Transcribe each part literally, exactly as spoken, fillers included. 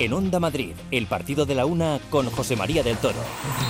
En Onda Madrid, el partido de la una con José María del Toro.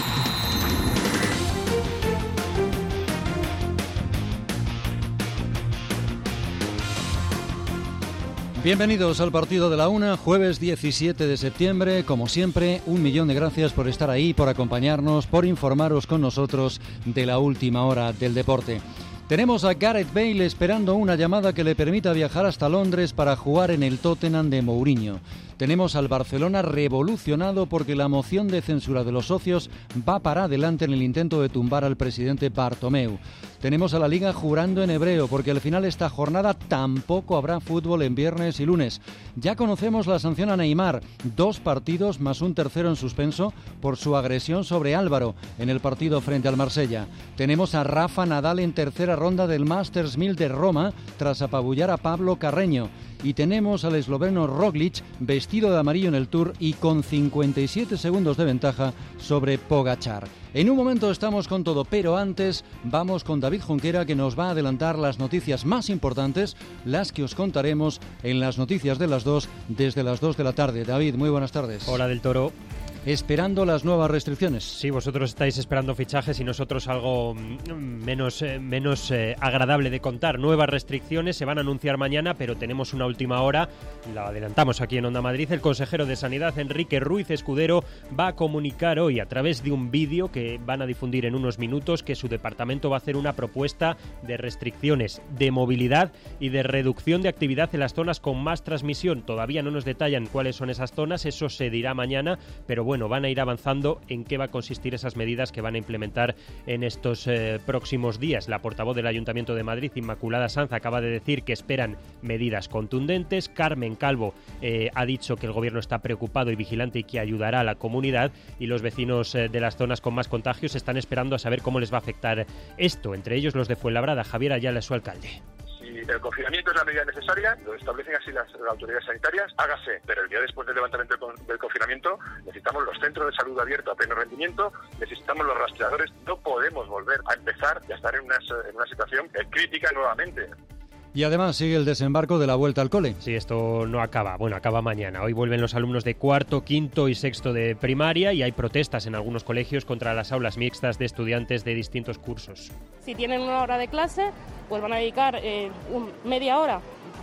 Bienvenidos al partido de la una, jueves diecisiete de septiembre. Como siempre, un millón de gracias por estar ahí, por acompañarnos, por informaros con nosotros de la última hora del deporte. Tenemos a Gareth Bale esperando una llamada que le permita viajar hasta Londres para jugar en el Tottenham de Mourinho. Tenemos al Barcelona revolucionado porque la moción de censura de los socios va para adelante en el intento de tumbar al presidente Bartomeu. Tenemos a la Liga jurando en hebreo porque al final de esta jornada tampoco habrá fútbol en viernes y lunes. Ya conocemos la sanción a Neymar, dos partidos más un tercero en suspenso por su agresión sobre Álvaro en el partido frente al Marsella. Tenemos a Rafa Nadal en tercera ronda del Masters mil de Roma tras apabullar a Pablo Carreño. Y tenemos al esloveno Roglic vestido de amarillo en el Tour y con cincuenta y siete segundos de ventaja sobre Pogačar. En un momento estamos con todo, pero antes vamos con David Junquera, que nos va a adelantar las noticias más importantes, las que os contaremos en las noticias de las dos desde las dos de la tarde. David, muy buenas tardes. Hola del Toro. Esperando las nuevas restricciones. Sí, vosotros estáis esperando fichajes y nosotros algo menos, eh, menos eh, agradable de contar. Nuevas restricciones se van a anunciar mañana, pero tenemos una última hora. La adelantamos aquí en Onda Madrid. El consejero de Sanidad, Enrique Ruiz Escudero, va a comunicar hoy a través de un vídeo que van a difundir en unos minutos que su departamento va a hacer una propuesta de restricciones de movilidad y de reducción de actividad en las zonas con más transmisión. Todavía no nos detallan cuáles son esas zonas, eso se dirá mañana, pero bueno, Bueno, van a ir avanzando en qué va a consistir esas medidas que van a implementar en estos eh, próximos días. La portavoz del Ayuntamiento de Madrid, Inmaculada Sanz, acaba de decir que esperan medidas contundentes. Carmen Calvo eh, ha dicho que el gobierno está preocupado y vigilante y que ayudará a la comunidad, y los vecinos eh, de las zonas con más contagios están esperando a saber cómo les va a afectar esto, entre ellos los de Fuenlabrada. Javier Ayala es su alcalde. Si el confinamiento es la medida necesaria, lo establecen así las, las autoridades sanitarias, hágase, pero el día después del levantamiento del, del confinamiento necesitamos los centros de salud abiertos a pleno rendimiento, necesitamos los rastreadores, no podemos volver a empezar y a estar en una, en una situación crítica nuevamente. Y además sigue el desembarco de la vuelta al cole. Sí, esto no acaba. Bueno, acaba mañana. Hoy vuelven los alumnos de cuarto, quinto y sexto de primaria y hay protestas en algunos colegios contra las aulas mixtas de estudiantes de distintos cursos. Si tienen una hora de clase, pues van a dedicar eh, un, media hora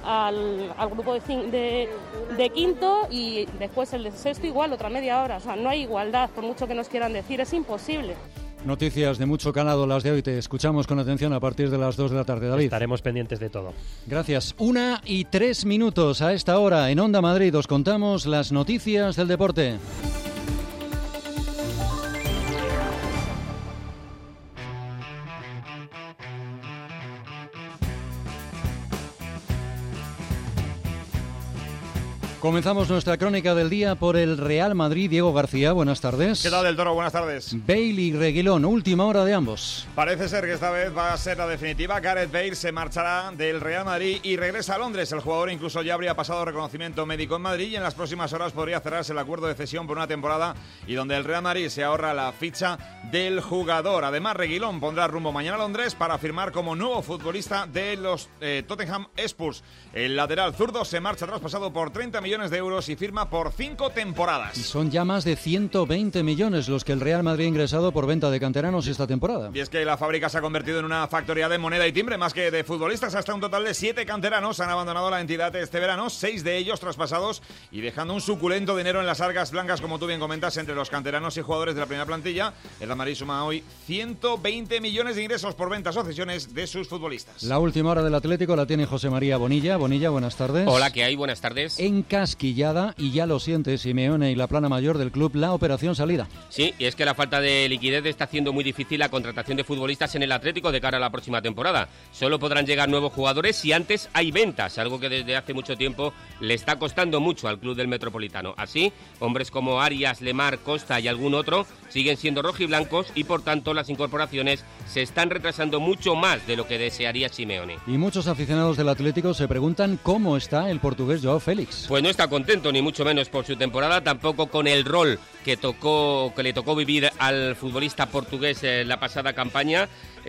al, al grupo de, de, de quinto y después el de sexto igual, otra media hora. O sea, no hay igualdad, por mucho que nos quieran decir, es imposible. Noticias de mucho calado las de hoy. Te escuchamos con atención a partir de las dos de la tarde, David. Estaremos pendientes de todo. Gracias. Una y tres minutos a esta hora en Onda Madrid. Os contamos las noticias del deporte. Comenzamos nuestra crónica del día por el Real Madrid. Diego García, buenas tardes. ¿Qué tal, del Toro? Buenas tardes. Bale y Reguilón, última hora de ambos. Parece ser que esta vez va a ser la definitiva. Gareth Bale se marchará del Real Madrid y regresa a Londres. El jugador incluso ya habría pasado reconocimiento médico en Madrid y en las próximas horas podría cerrarse el acuerdo de cesión por una temporada y donde el Real Madrid se ahorra la ficha del jugador. Además, Reguilón pondrá rumbo mañana a Londres para firmar como nuevo futbolista de los eh, Tottenham Spurs. El lateral zurdo se marcha traspasado por treinta millones de euros y firma por cinco temporadas. Y son ya más de ciento veinte millones los que el Real Madrid ha ingresado por venta de canteranos esta temporada. Y es que la fábrica se ha convertido en una factoría de moneda y timbre, más que de futbolistas. Hasta un total de siete canteranos han abandonado la entidad este verano, seis de ellos traspasados y dejando un suculento dinero en las arcas blancas, como tú bien comentas, entre los canteranos y jugadores de la primera plantilla. El Real Madrid suma hoy ciento veinte millones de ingresos por ventas o cesiones de sus futbolistas. La última hora del Atlético la tiene José María Bonilla. Bonilla, buenas tardes. Hola, ¿qué hay? Buenas tardes. Encasquillada, y ya lo siente Simeone y la plana mayor del club, la operación salida. Sí, y es que la falta de liquidez está haciendo muy difícil la contratación de futbolistas en el Atlético de cara a la próxima temporada. Solo podrán llegar nuevos jugadores si antes hay ventas, algo que desde hace mucho tiempo le está costando mucho al club del Metropolitano. Así, hombres como Arias, Lemar, Costa y algún otro siguen siendo rojiblancos y por tanto las incorporaciones se están retrasando mucho más de lo que desearía Simeone. Y muchos aficionados del Atlético se preguntan cómo está el portugués Joao Félix. Pues no no está contento, ni mucho menos por su temporada, tampoco con el rol que tocó, que le tocó vivir al futbolista portugués en la pasada campaña.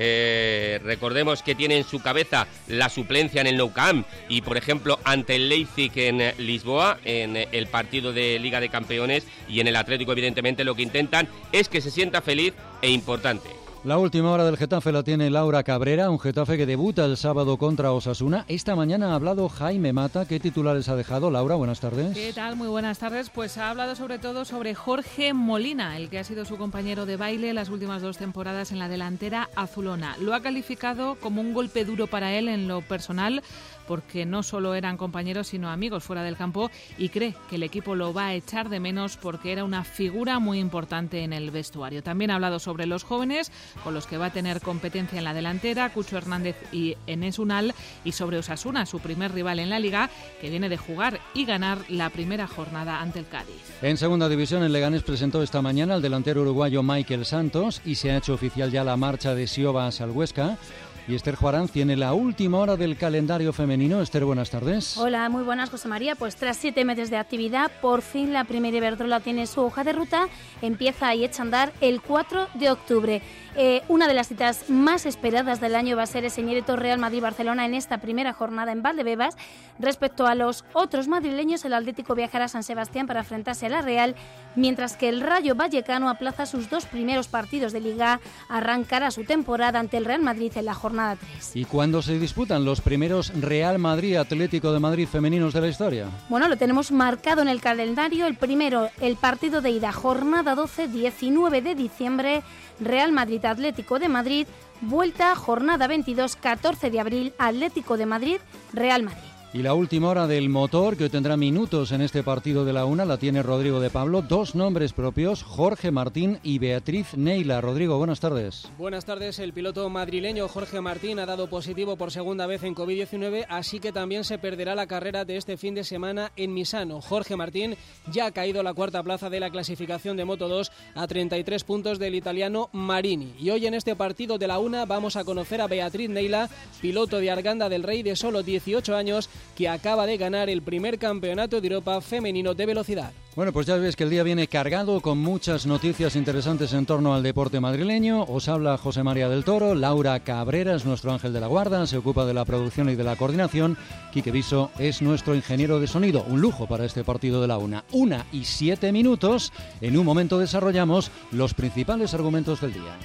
Eh, recordemos que tiene en su cabeza la suplencia en el Nou Camp y, por ejemplo, ante el Leipzig en Lisboa, en el partido de Liga de Campeones, y en el Atlético, evidentemente, lo que intentan es que se sienta feliz e importante. La última hora del Getafe la tiene Laura Cabrera, un Getafe que debuta el sábado contra Osasuna. Esta mañana ha hablado Jaime Mata. ¿Qué titulares ha dejado? Laura, buenas tardes. ¿Qué tal? Muy buenas tardes. Pues ha hablado sobre todo sobre Jorge Molina, el que ha sido su compañero de baile las últimas dos temporadas en la delantera azulona. Lo ha calificado como un golpe duro para él en lo personal, porque no solo eran compañeros sino amigos fuera del campo, y cree que el equipo lo va a echar de menos porque era una figura muy importante en el vestuario. También ha hablado sobre los jóvenes con los que va a tener competencia en la delantera, Cucho Hernández y Enes Unal, y sobre Osasuna, su primer rival en la Liga, que viene de jugar y ganar la primera jornada ante el Cádiz. En segunda división, el Leganés presentó esta mañana al delantero uruguayo Michael Santos y se ha hecho oficial ya la marcha de Sioba hacia el Huesca. Y Esther Juarán tiene la última hora del calendario femenino. Esther, buenas tardes. Hola, muy buenas, José María. Pues tras siete meses de actividad, por fin la primera Iberdrola tiene su hoja de ruta. Empieza y echa a andar el cuatro de octubre. Eh, una de las citas más esperadas del año va a ser ese inédito Real Madrid-Barcelona en esta primera jornada en Valdebebas. Respecto a los otros madrileños, el Atlético viajará a San Sebastián para enfrentarse a la Real, mientras que el Rayo Vallecano aplaza sus dos primeros partidos de Liga. Arrancará su temporada ante el Real Madrid en la jornada tres. ¿Y cuándo se disputan los primeros Real Madrid-Atlético de Madrid femeninos de la historia? Bueno, lo tenemos marcado en el calendario. El primero, el partido de ida, jornada doce, diecinueve de diciembre, Real Madrid-Atlético de Madrid. Vuelta, jornada veintidós, catorce de abril, Atlético de Madrid, Real Madrid. Y la última hora del motor, que tendrá minutos en este partido de la una, la tiene Rodrigo de Pablo. Dos nombres propios, Jorge Martín y Beatriz Neila. Rodrigo, buenas tardes. Buenas tardes. El piloto madrileño Jorge Martín ha dado positivo por segunda vez en covid diecinueve, así que también se perderá la carrera de este fin de semana en Misano. Jorge Martín ya ha caído a la cuarta plaza de la clasificación de Moto dos a treinta y tres puntos del italiano Marini. Y hoy en este partido de la una vamos a conocer a Beatriz Neila, piloto de Arganda del Rey de solo dieciocho años, que acaba de ganar el primer campeonato de Europa femenino de velocidad. Bueno, pues ya ves que el día viene cargado con muchas noticias interesantes en torno al deporte madrileño. Os habla José María del Toro. Laura Cabrera es nuestro ángel de la guarda, se ocupa de la producción y de la coordinación. Quique Viso es nuestro ingeniero de sonido. Un lujo para este partido de la una. Una y siete minutos. En un momento desarrollamos los principales argumentos del día.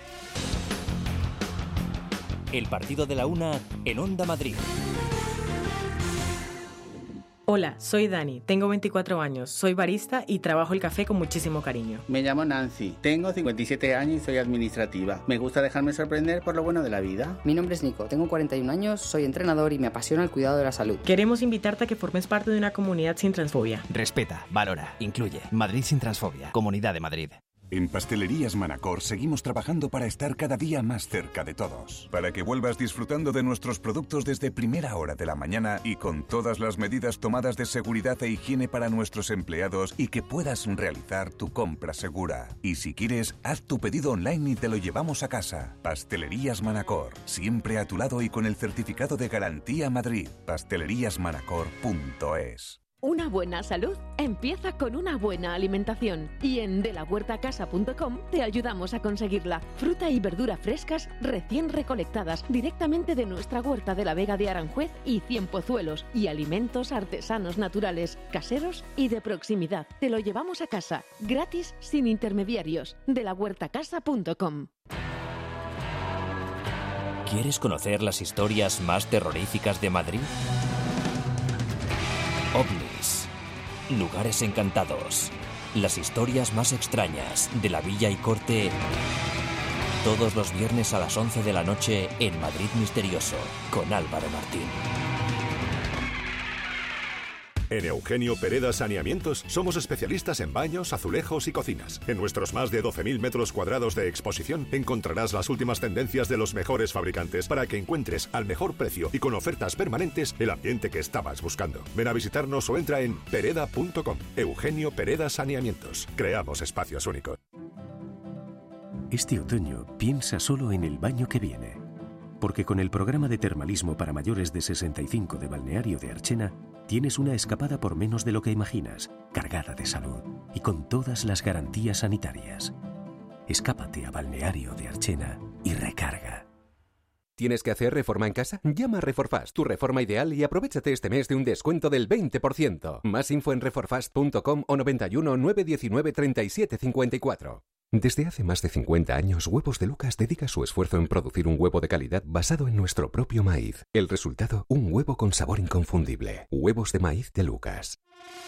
El partido de la una en Onda Madrid. Hola, soy Dani, tengo veinticuatro años, soy barista y trabajo el café con muchísimo cariño. Me llamo Nancy, tengo cincuenta y siete años y soy administrativa. Me gusta dejarme sorprender por lo bueno de la vida. Mi nombre es Nico, tengo cuarenta y un años, soy entrenador y me apasiona el cuidado de la salud. Queremos invitarte a que formes parte de una comunidad sin transfobia. Respeta, valora, incluye. Madrid sin transfobia, Comunidad de Madrid. En Pastelerías Manacor seguimos trabajando para estar cada día más cerca de todos, para que vuelvas disfrutando de nuestros productos desde primera hora de la mañana y con todas las medidas tomadas de seguridad e higiene para nuestros empleados y que puedas realizar tu compra segura. Y si quieres, haz tu pedido online y te lo llevamos a casa. Pastelerías Manacor, siempre a tu lado y con el certificado de Garantía Madrid. pastelerías manacor punto es. Una buena salud empieza con una buena alimentación y en de la huerta casa punto com te ayudamos a conseguirla. Fruta y verdura frescas recién recolectadas directamente de nuestra huerta de la Vega de Aranjuez y Cien Pozuelos, y alimentos artesanos naturales, caseros y de proximidad. Te lo llevamos a casa, gratis, sin intermediarios. de la huerta casa punto com. ¿Quieres conocer las historias más terroríficas de Madrid? OVNIs, lugares encantados, las historias más extrañas de la Villa y Corte, todos los viernes a las once de la noche en Madrid Misterioso, con Álvaro Martín. En Eugenio Pereda Saneamientos somos especialistas en baños, azulejos y cocinas. En nuestros más de doce mil metros cuadrados de exposición encontrarás las últimas tendencias de los mejores fabricantes para que encuentres al mejor precio y con ofertas permanentes el ambiente que estabas buscando. Ven a visitarnos o entra en pereda punto com. Eugenio Pereda Saneamientos. Creamos espacios únicos. Este otoño piensa solo en el baño que viene. Porque con el programa de termalismo para mayores de sesenta y cinco de Balneario de Archena tienes una escapada por menos de lo que imaginas, cargada de salud y con todas las garantías sanitarias. Escápate a Balneario de Archena y recarga. ¿Tienes que hacer reforma en casa? Llama a Reforfast, tu reforma ideal, y aprovéchate este mes de un descuento del veinte por ciento. Más info en reforfast punto com o noventa y uno, nueve diecinueve, treinta y siete cincuenta y cuatro. Desde hace más de cincuenta años, Huevos de Lucas dedica su esfuerzo en producir un huevo de calidad basado en nuestro propio maíz. El resultado, un huevo con sabor inconfundible. Huevos de maíz de Lucas.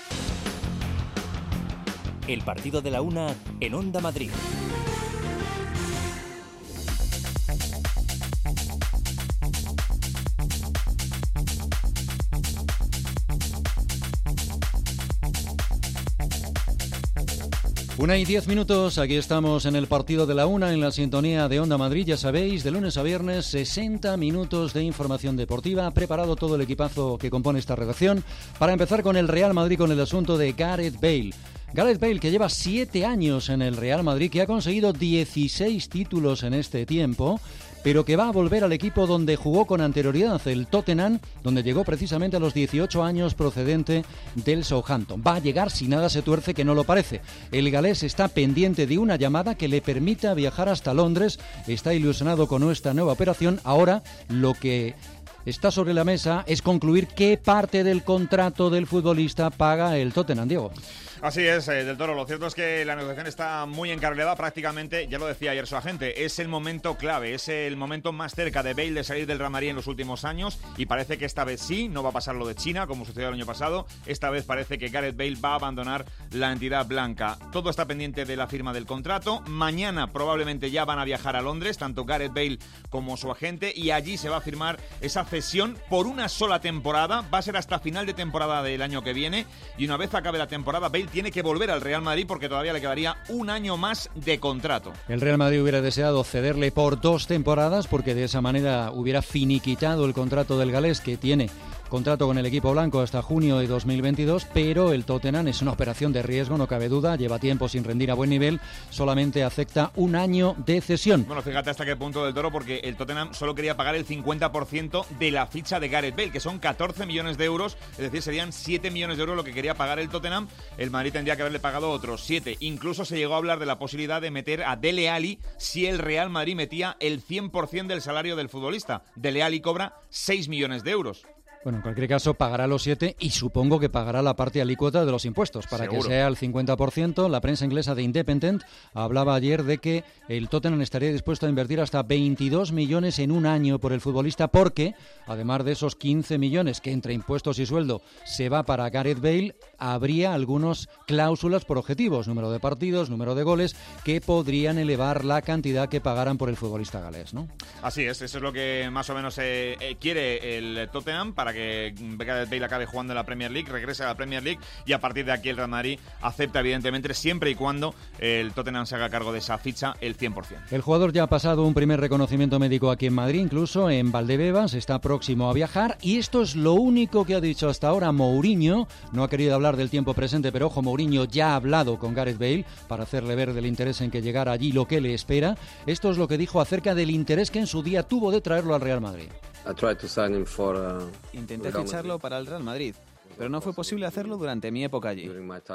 El partido de la una en Onda Madrid. Una y diez minutos, aquí estamos en el partido de la una, en la sintonía de Onda Madrid, ya sabéis, de lunes a viernes, sesenta minutos de información deportiva, preparado todo el equipazo que compone esta redacción, para empezar con el Real Madrid, con el asunto de Gareth Bale. Gareth Bale, que lleva siete años en el Real Madrid, que ha conseguido dieciséis títulos en este tiempo, pero que va a volver al equipo donde jugó con anterioridad, el Tottenham, donde llegó precisamente a los dieciocho años, procedente del Southampton. Va a llegar si nada se tuerce, que no lo parece. El galés está pendiente de una llamada que le permita viajar hasta Londres. Está ilusionado con esta nueva operación. Ahora lo que está sobre la mesa es concluir qué parte del contrato del futbolista paga el Tottenham, Diego. Así es, eh, Del Toro. Lo cierto es que la negociación está muy encarrilada prácticamente, ya lo decía ayer su agente, es el momento clave, es el momento más cerca de Bale de salir del Real Madrid en los últimos años, y parece que esta vez sí, no va a pasar lo de China, como sucedió el año pasado. Esta vez parece que Gareth Bale va a abandonar la entidad blanca. Todo está pendiente de la firma del contrato. Mañana probablemente ya van a viajar a Londres, tanto Gareth Bale como su agente, y allí se va a firmar esa cesión por una sola temporada. Va a ser hasta final de temporada del año que viene, y una vez acabe la temporada, Bale tiene que volver al Real Madrid porque todavía le quedaría un año más de contrato. El Real Madrid hubiera deseado cederle por dos temporadas porque de esa manera hubiera finiquitado el contrato del galés, que tiene contrato con el equipo blanco hasta junio de dos mil veintidós, pero el Tottenham es una operación de riesgo, no cabe duda, lleva tiempo sin rendir a buen nivel, solamente acepta un año de cesión. Bueno, fíjate hasta qué punto, Del Toro, porque el Tottenham solo quería pagar el cincuenta por ciento de la ficha de Gareth Bale, que son catorce millones de euros, es decir, serían siete millones de euros lo que quería pagar el Tottenham. El Madrid tendría que haberle pagado otros siete. Incluso se llegó a hablar de la posibilidad de meter a Dele Alli si el Real Madrid metía el cien por ciento del salario del futbolista. Dele Alli cobra seis millones de euros. Bueno, en cualquier caso pagará los siete y supongo que pagará la parte alícuota de los impuestos para Seguro. que sea el cincuenta por ciento. La prensa inglesa de Independent hablaba ayer de que el Tottenham estaría dispuesto a invertir hasta veintidós millones en un año por el futbolista, porque además de esos quince millones que entre impuestos y sueldo se va para Gareth Bale, habría algunas cláusulas por objetivos, número de partidos, número de goles, que podrían elevar la cantidad que pagaran por el futbolista galés, ¿no? Así es, eso es lo que más o menos eh, eh, quiere el Tottenham, para que Gareth Bale acabe jugando en la Premier League, regrese a la Premier League, y a partir de aquí el Real Madrid acepta, evidentemente, siempre y cuando el Tottenham se haga cargo de esa ficha el cien por ciento. El jugador ya ha pasado un primer reconocimiento médico aquí en Madrid, incluso en Valdebebas, está próximo a viajar, y esto es lo único que ha dicho hasta ahora Mourinho. No ha querido hablar del tiempo presente, pero ojo, Mourinho ya ha hablado con Gareth Bale para hacerle ver del interés en que llegara allí, lo que le espera. Esto es lo que dijo acerca del interés que en su día tuvo de traerlo al Real Madrid. Intenté ficharlo para el Real Madrid, pero no fue posible hacerlo durante mi época allí.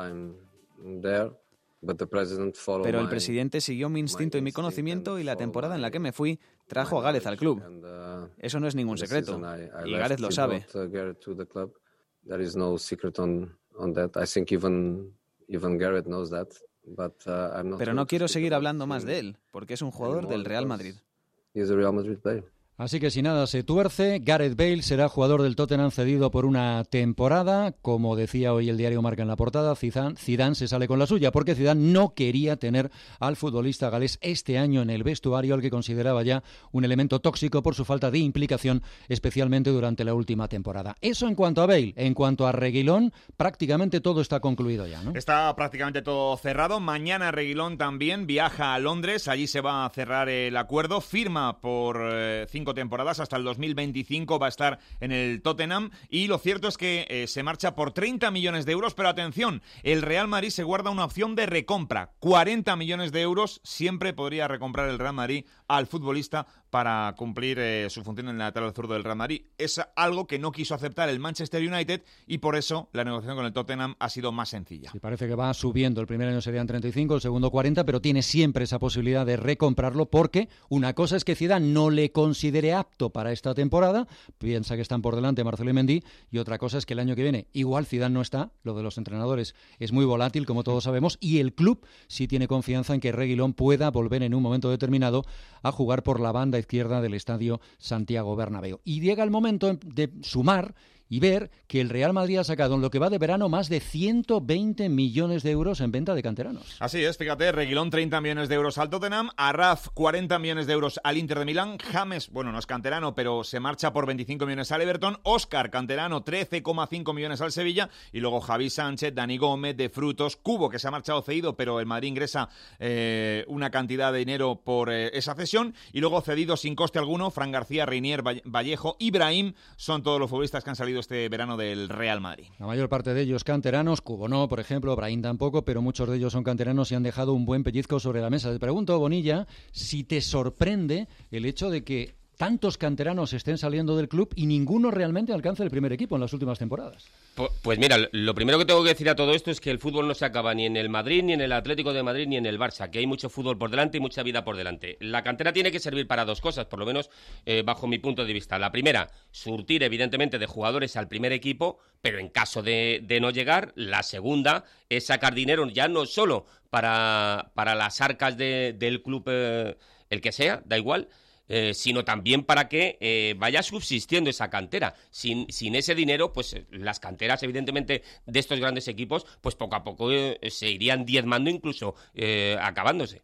Pero el presidente siguió mi instinto y mi conocimiento, y la temporada en la que me fui trajo a Gareth al club. Eso no es ningún secreto, y Gareth lo sabe. Pero no quiero seguir hablando más de él, porque es un jugador del Real Madrid. Así que si nada se tuerce, Gareth Bale será jugador del Tottenham cedido por una temporada. Como decía hoy el diario Marca en la portada, Zidane, Zidane se sale con la suya, porque Zidane no quería tener al futbolista galés este año en el vestuario, al que consideraba ya un elemento tóxico por su falta de implicación, especialmente durante la última temporada. Eso en cuanto a Bale. En cuanto a Reguilón, prácticamente todo está concluido ya, ¿no? Está prácticamente todo cerrado. Mañana Reguilón también viaja a Londres, allí se va a cerrar el acuerdo, firma por eh, cinco cinco temporadas, hasta el dos mil veinticinco va a estar en el Tottenham, y lo cierto es que eh, se marcha por treinta millones de euros, pero atención, el Real Madrid se guarda una opción de recompra, cuarenta millones de euros, siempre podría recomprar el Real Madrid al futbolista para cumplir eh, su función en el lateral zurdo del Real Madrid. Es algo que no quiso aceptar el Manchester United y por eso la negociación con el Tottenham ha sido más sencilla. Sí, parece que va subiendo, el primer año serían treinta y cinco, el segundo cuarenta, pero tiene siempre esa posibilidad de recomprarlo porque una cosa es que Zidane no le considere apto para esta temporada, piensa que están por delante Marcelo y Mendy, y otra cosa es que el año que viene igual Zidane no está, lo de los entrenadores es muy volátil, como todos sabemos, y el club sí tiene confianza en que Reguilón pueda volver en un momento determinado a jugar por la banda izquierda del estadio Santiago Bernabéu. Y llega el momento de sumar y ver que el Real Madrid ha sacado en lo que va de verano más de ciento veinte millones de euros en venta de canteranos. Así es, fíjate, Reguilón treinta millones de euros al Tottenham, Arraf cuarenta millones de euros al Inter de Milán, James, bueno, no es canterano, pero se marcha por veinticinco millones al Everton, Óscar, canterano, trece coma cinco millones al Sevilla, y luego Javi Sánchez, Dani Gómez, De Frutos, Cubo, que se ha marchado cedido, pero el Madrid ingresa eh, una cantidad de dinero por eh, esa cesión, y luego cedidos sin coste alguno, Fran García, Reinier, Vallejo, Ibrahim, son todos los futbolistas que han salido este verano del Real Madrid. La mayor parte de ellos canteranos, Cubo no, por ejemplo, Brahim tampoco, pero muchos de ellos son canteranos y han dejado un buen pellizco sobre la mesa. Te pregunto, Bonilla, si te sorprende el hecho de que tantos canteranos estén saliendo del club y ninguno realmente alcance el primer equipo en las últimas temporadas. Pues mira, lo primero que tengo que decir a todo esto es que el fútbol no se acaba ni en el Madrid, ni en el Atlético de Madrid, ni en el Barça, que hay mucho fútbol por delante y mucha vida por delante. La cantera tiene que servir para dos cosas, por lo menos eh, bajo mi punto de vista. La primera, surtir evidentemente de jugadores al primer equipo, pero en caso de, de no llegar. La segunda es sacar dinero ya no solo para, para las arcas de, del club, eh, el que sea, da igual, Eh, sino también para que eh, vaya subsistiendo esa cantera. Sin, sin ese dinero, pues las canteras, evidentemente, de estos grandes equipos, pues poco a poco eh, se irían diezmando, incluso eh, acabándose.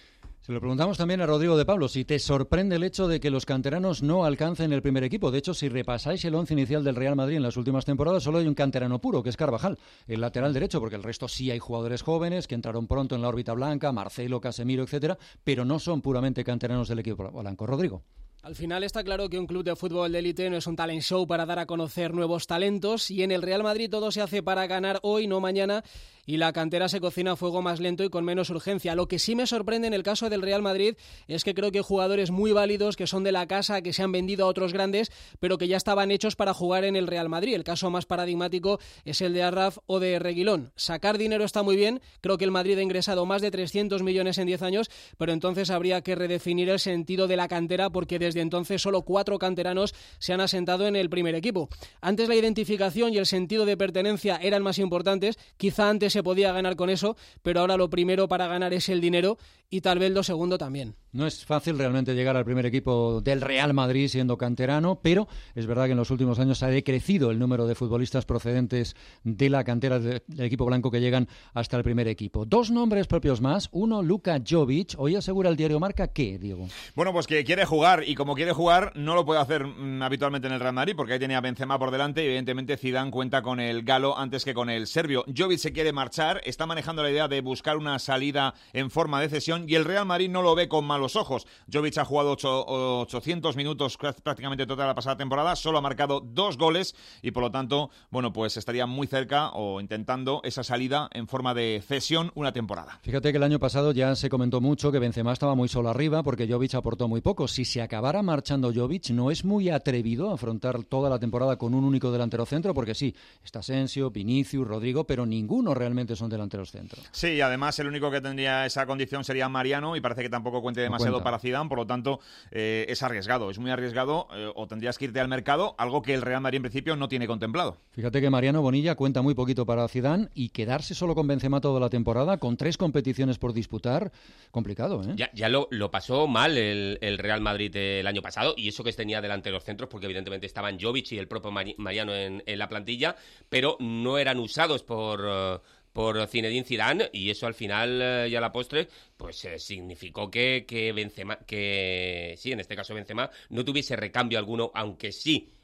Se lo preguntamos también a Rodrigo de Pablo, si te sorprende el hecho de que los canteranos no alcancen el primer equipo. De hecho, si repasáis el once inicial del Real Madrid en las últimas temporadas, solo hay un canterano puro, que es Carvajal, el lateral derecho, porque el resto sí hay jugadores jóvenes que entraron pronto en la órbita blanca, Marcelo, Casemiro, etcétera, pero no son puramente canteranos del equipo blanco. Rodrigo. Al final está claro que un club de fútbol de élite no es un talent show para dar a conocer nuevos talentos, y en el Real Madrid todo se hace para ganar hoy, no mañana, y la cantera se cocina a fuego más lento y con menos urgencia. Lo que sí me sorprende en el caso del Real Madrid es que creo que hay jugadores muy válidos que son de la casa, que se han vendido a otros grandes, pero que ya estaban hechos para jugar en el Real Madrid. El caso más paradigmático es el de Arraf o de Reguilón. Sacar dinero está muy bien, creo que el Madrid ha ingresado más de trescientos millones en diez años, pero entonces habría que redefinir el sentido de la cantera, porque desde Desde entonces solo cuatro canteranos se han asentado en el primer equipo. Antes la identificación y el sentido de pertenencia eran más importantes, quizá antes se podía ganar con eso, pero ahora lo primero para ganar es el dinero y tal vez lo segundo también. No es fácil realmente llegar al primer equipo del Real Madrid siendo canterano, pero es verdad que en los últimos años ha decrecido el número de futbolistas procedentes de la cantera del equipo blanco que llegan hasta el primer equipo. Dos nombres propios más, uno Luka Jovic. Hoy asegura el diario Marca que, Diego. Bueno, pues que quiere jugar, y como quiere jugar no lo puede hacer mmm, habitualmente en el Real Madrid, porque ahí tenía a Benzema por delante y evidentemente Zidane cuenta con el galo antes que con el serbio. Jovic se quiere marchar, está manejando la idea de buscar una salida en forma de cesión y el Real Madrid no lo ve con malos ojos. Jovic ha jugado ocho, ochocientos minutos prácticamente toda la pasada temporada, solo ha marcado dos goles y por lo tanto, bueno, pues estaría muy cerca o intentando esa salida en forma de cesión una temporada. Fíjate que el año pasado ya se comentó mucho que Benzema estaba muy solo arriba porque Jovic aportó muy poco. Si se acabara marchando Jovic, ¿no es muy atrevido afrontar toda la temporada con un único delantero centro? Porque sí, está Asensio, Vinicius, Rodrigo, pero ninguno realmente son delanteros centro. Sí, además el único que tendría esa condición sería Mariano y parece que tampoco cuente demasiado no para Zidane, por lo tanto eh, es arriesgado, es muy arriesgado eh, o tendrías que irte al mercado, algo que el Real Madrid en principio no tiene contemplado. Fíjate que Mariano Bonilla cuenta muy poquito para Zidane y quedarse solo con Benzema toda la temporada, con tres competiciones por disputar, complicado, ¿eh? Ya, ya lo, lo pasó mal el, el Real Madrid el año pasado, y eso que tenía delante los centros, porque evidentemente estaban Jovic y el propio Mariano en, en la plantilla, pero no eran usados por... Uh, por Zinedine Zidane, y eso al final eh, y a la postre pues eh, significó que, que Benzema, que sí, en este caso Benzema no tuviese recambio alguno, aunque sí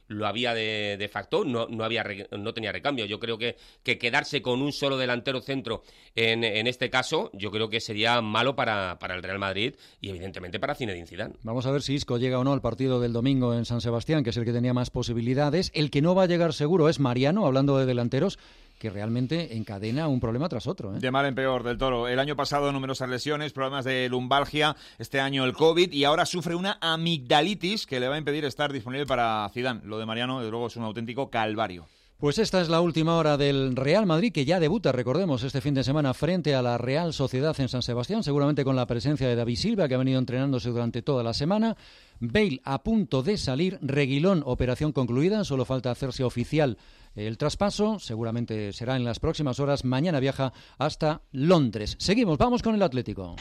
lo había de, de facto, no, no, había, no tenía recambio. Yo creo que, que quedarse con un solo delantero centro en, en este caso, yo creo que sería malo para, para el Real Madrid y evidentemente para Zinedine Zidane. Vamos a ver si Isco llega o no al partido del domingo en San Sebastián, que es el que tenía más posibilidades. El que no va a llegar seguro es Mariano, hablando de delanteros, que realmente encadena un problema tras otro, ¿eh? De mal en peor, del Toro. El año pasado numerosas lesiones, problemas de lumbalgia, este año el COVID y ahora sufre una amigdalitis que le va a impedir estar disponible para Zidane. Lo de Mariano, desde luego, es un auténtico calvario. Pues esta es la última hora del Real Madrid, que ya debuta, recordemos, este fin de semana frente a la Real Sociedad en San Sebastián, seguramente con la presencia de David Silva, que ha venido entrenándose durante toda la semana. Bale a punto de salir, Reguilón, operación concluida, solo falta hacerse oficial el traspaso, seguramente será en las próximas horas. Mañana viaja hasta Londres. Seguimos, vamos con el Atlético.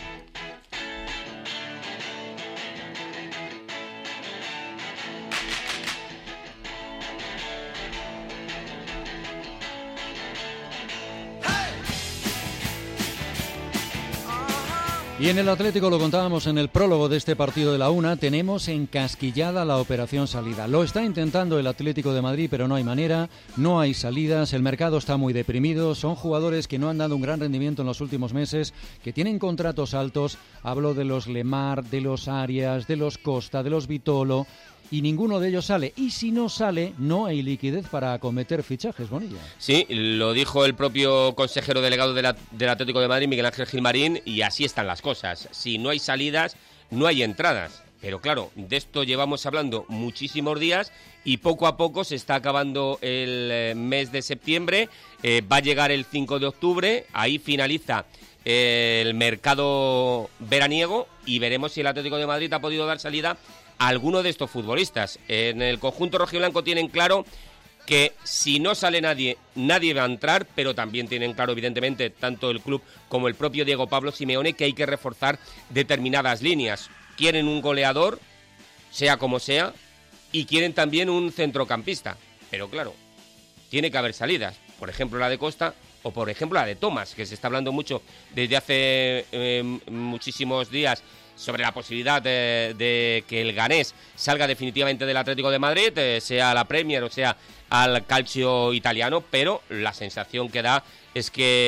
Y en el Atlético, lo contábamos en el prólogo de este partido de la una, tenemos encasquillada la operación salida. Lo está intentando el Atlético de Madrid, pero no hay manera, no hay salidas, el mercado está muy deprimido, son jugadores que no han dado un gran rendimiento en los últimos meses, que tienen contratos altos, hablo de los Lemar, de los Arias, de los Costa, de los Vitolo, y ninguno de ellos sale. Y si no sale, no hay liquidez para acometer fichajes, Bonilla. Sí, lo dijo el propio consejero delegado de la, del Atlético de Madrid, Miguel Ángel Gilmarín, y así están las cosas. Si no hay salidas, no hay entradas. Pero claro, de esto llevamos hablando muchísimos días y poco a poco se está acabando el mes de septiembre. Eh, va a llegar el cinco de octubre, ahí finaliza el mercado veraniego y veremos si el Atlético de Madrid ha podido dar salida a alguno de estos futbolistas. En el conjunto rojiblanco tienen claro que si no sale nadie, nadie va a entrar, pero también tienen claro, evidentemente, tanto el club como el propio Diego Pablo Simeone, que hay que reforzar determinadas líneas. Quieren un goleador, sea como sea, y quieren también un centrocampista. Pero claro, tiene que haber salidas. Por ejemplo, la de Costa o, por ejemplo, la de Thomas, que se está hablando mucho desde hace eh, muchísimos días sobre la posibilidad de, de que el ganés salga definitivamente del Atlético de Madrid, eh, sea a la Premier o sea al calcio italiano, pero la sensación que da es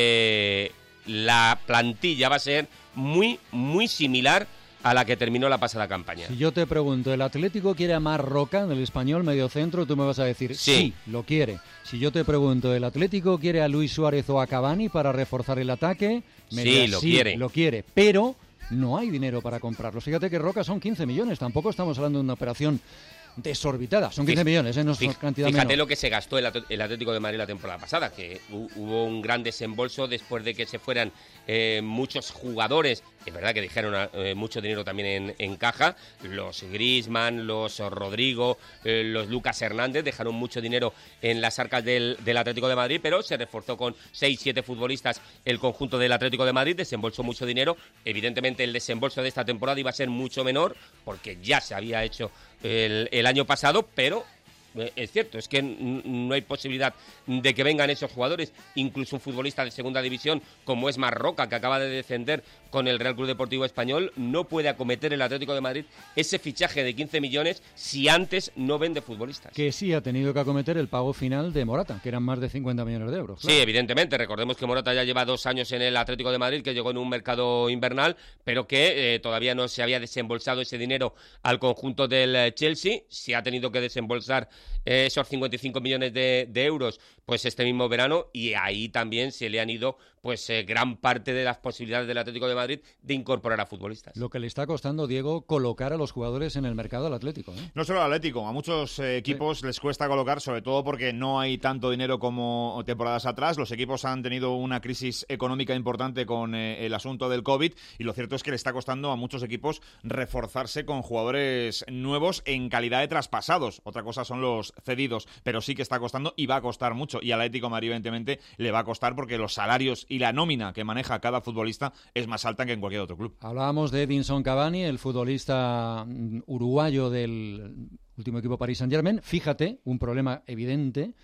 que la plantilla va a ser muy, muy similar a la que terminó la pasada campaña. Si yo te pregunto, ¿el Atlético quiere a Marroca, del español mediocentro? Tú me vas a decir, sí. sí, lo quiere. Si yo te pregunto, ¿el Atlético quiere a Luis Suárez o a Cavani para reforzar el ataque? Me sí, dirás, lo sí, quiere. lo quiere, pero no hay dinero para comprarlos. Fíjate que Roca son quince millones, tampoco estamos hablando de una operación desorbitada. Son quince millones, ¿eh? No es Fíjate cantidad Fíjate menor. lo que se gastó el, el Atlético de Madrid la temporada pasada, que hu hubo un gran desembolso después de que se fueran eh, muchos jugadores. Es verdad que dijeron eh, mucho dinero también en, en caja. Los Griezmann, los Rodrigo, eh, los Lucas Hernández dejaron mucho dinero en las arcas del, del Atlético de Madrid, pero se reforzó con seis siete futbolistas el conjunto del Atlético de Madrid, desembolsó mucho dinero. Evidentemente el desembolso de esta temporada iba a ser mucho menor, porque ya se había hecho el, el año pasado, pero es cierto, es que no hay posibilidad de que vengan esos jugadores. Incluso un futbolista de segunda división como es Marroca, que acaba de descender con el Real Club Deportivo Español, no puede acometer el Atlético de Madrid ese fichaje de quince millones si antes no vende futbolistas. Que sí ha tenido que acometer el pago final de Morata, que eran más de cincuenta millones de euros. Claro. Sí, evidentemente. Recordemos que Morata ya lleva dos años en el Atlético de Madrid, que llegó en un mercado invernal, pero que eh, todavía no se había desembolsado ese dinero al conjunto del Chelsea. Se ha tenido que desembolsar eh, esos cincuenta y cinco millones de, de euros pues este mismo verano, y ahí también se le han ido pues eh, gran parte de las posibilidades del Atlético de Madrid de incorporar a futbolistas. Lo que le está costando, Diego, colocar a los jugadores en el mercado al Atlético, ¿eh? No solo al Atlético, a muchos eh, equipos sí. les cuesta colocar, sobre todo porque no hay tanto dinero como temporadas atrás. Los equipos han tenido una crisis económica importante con eh, el asunto del COVID, y lo cierto es que le está costando a muchos equipos reforzarse con jugadores nuevos en calidad de traspasados. Otra cosa son los cedidos, pero sí que está costando y va a costar mucho. Y al Atlético de Madrid, evidentemente, le va a costar porque los salarios y la nómina que maneja cada futbolista es más alta que en cualquier otro club. Hablábamos de Edinson Cavani, el futbolista uruguayo del último equipo Paris Saint-Germain. Fíjate, un problema evidente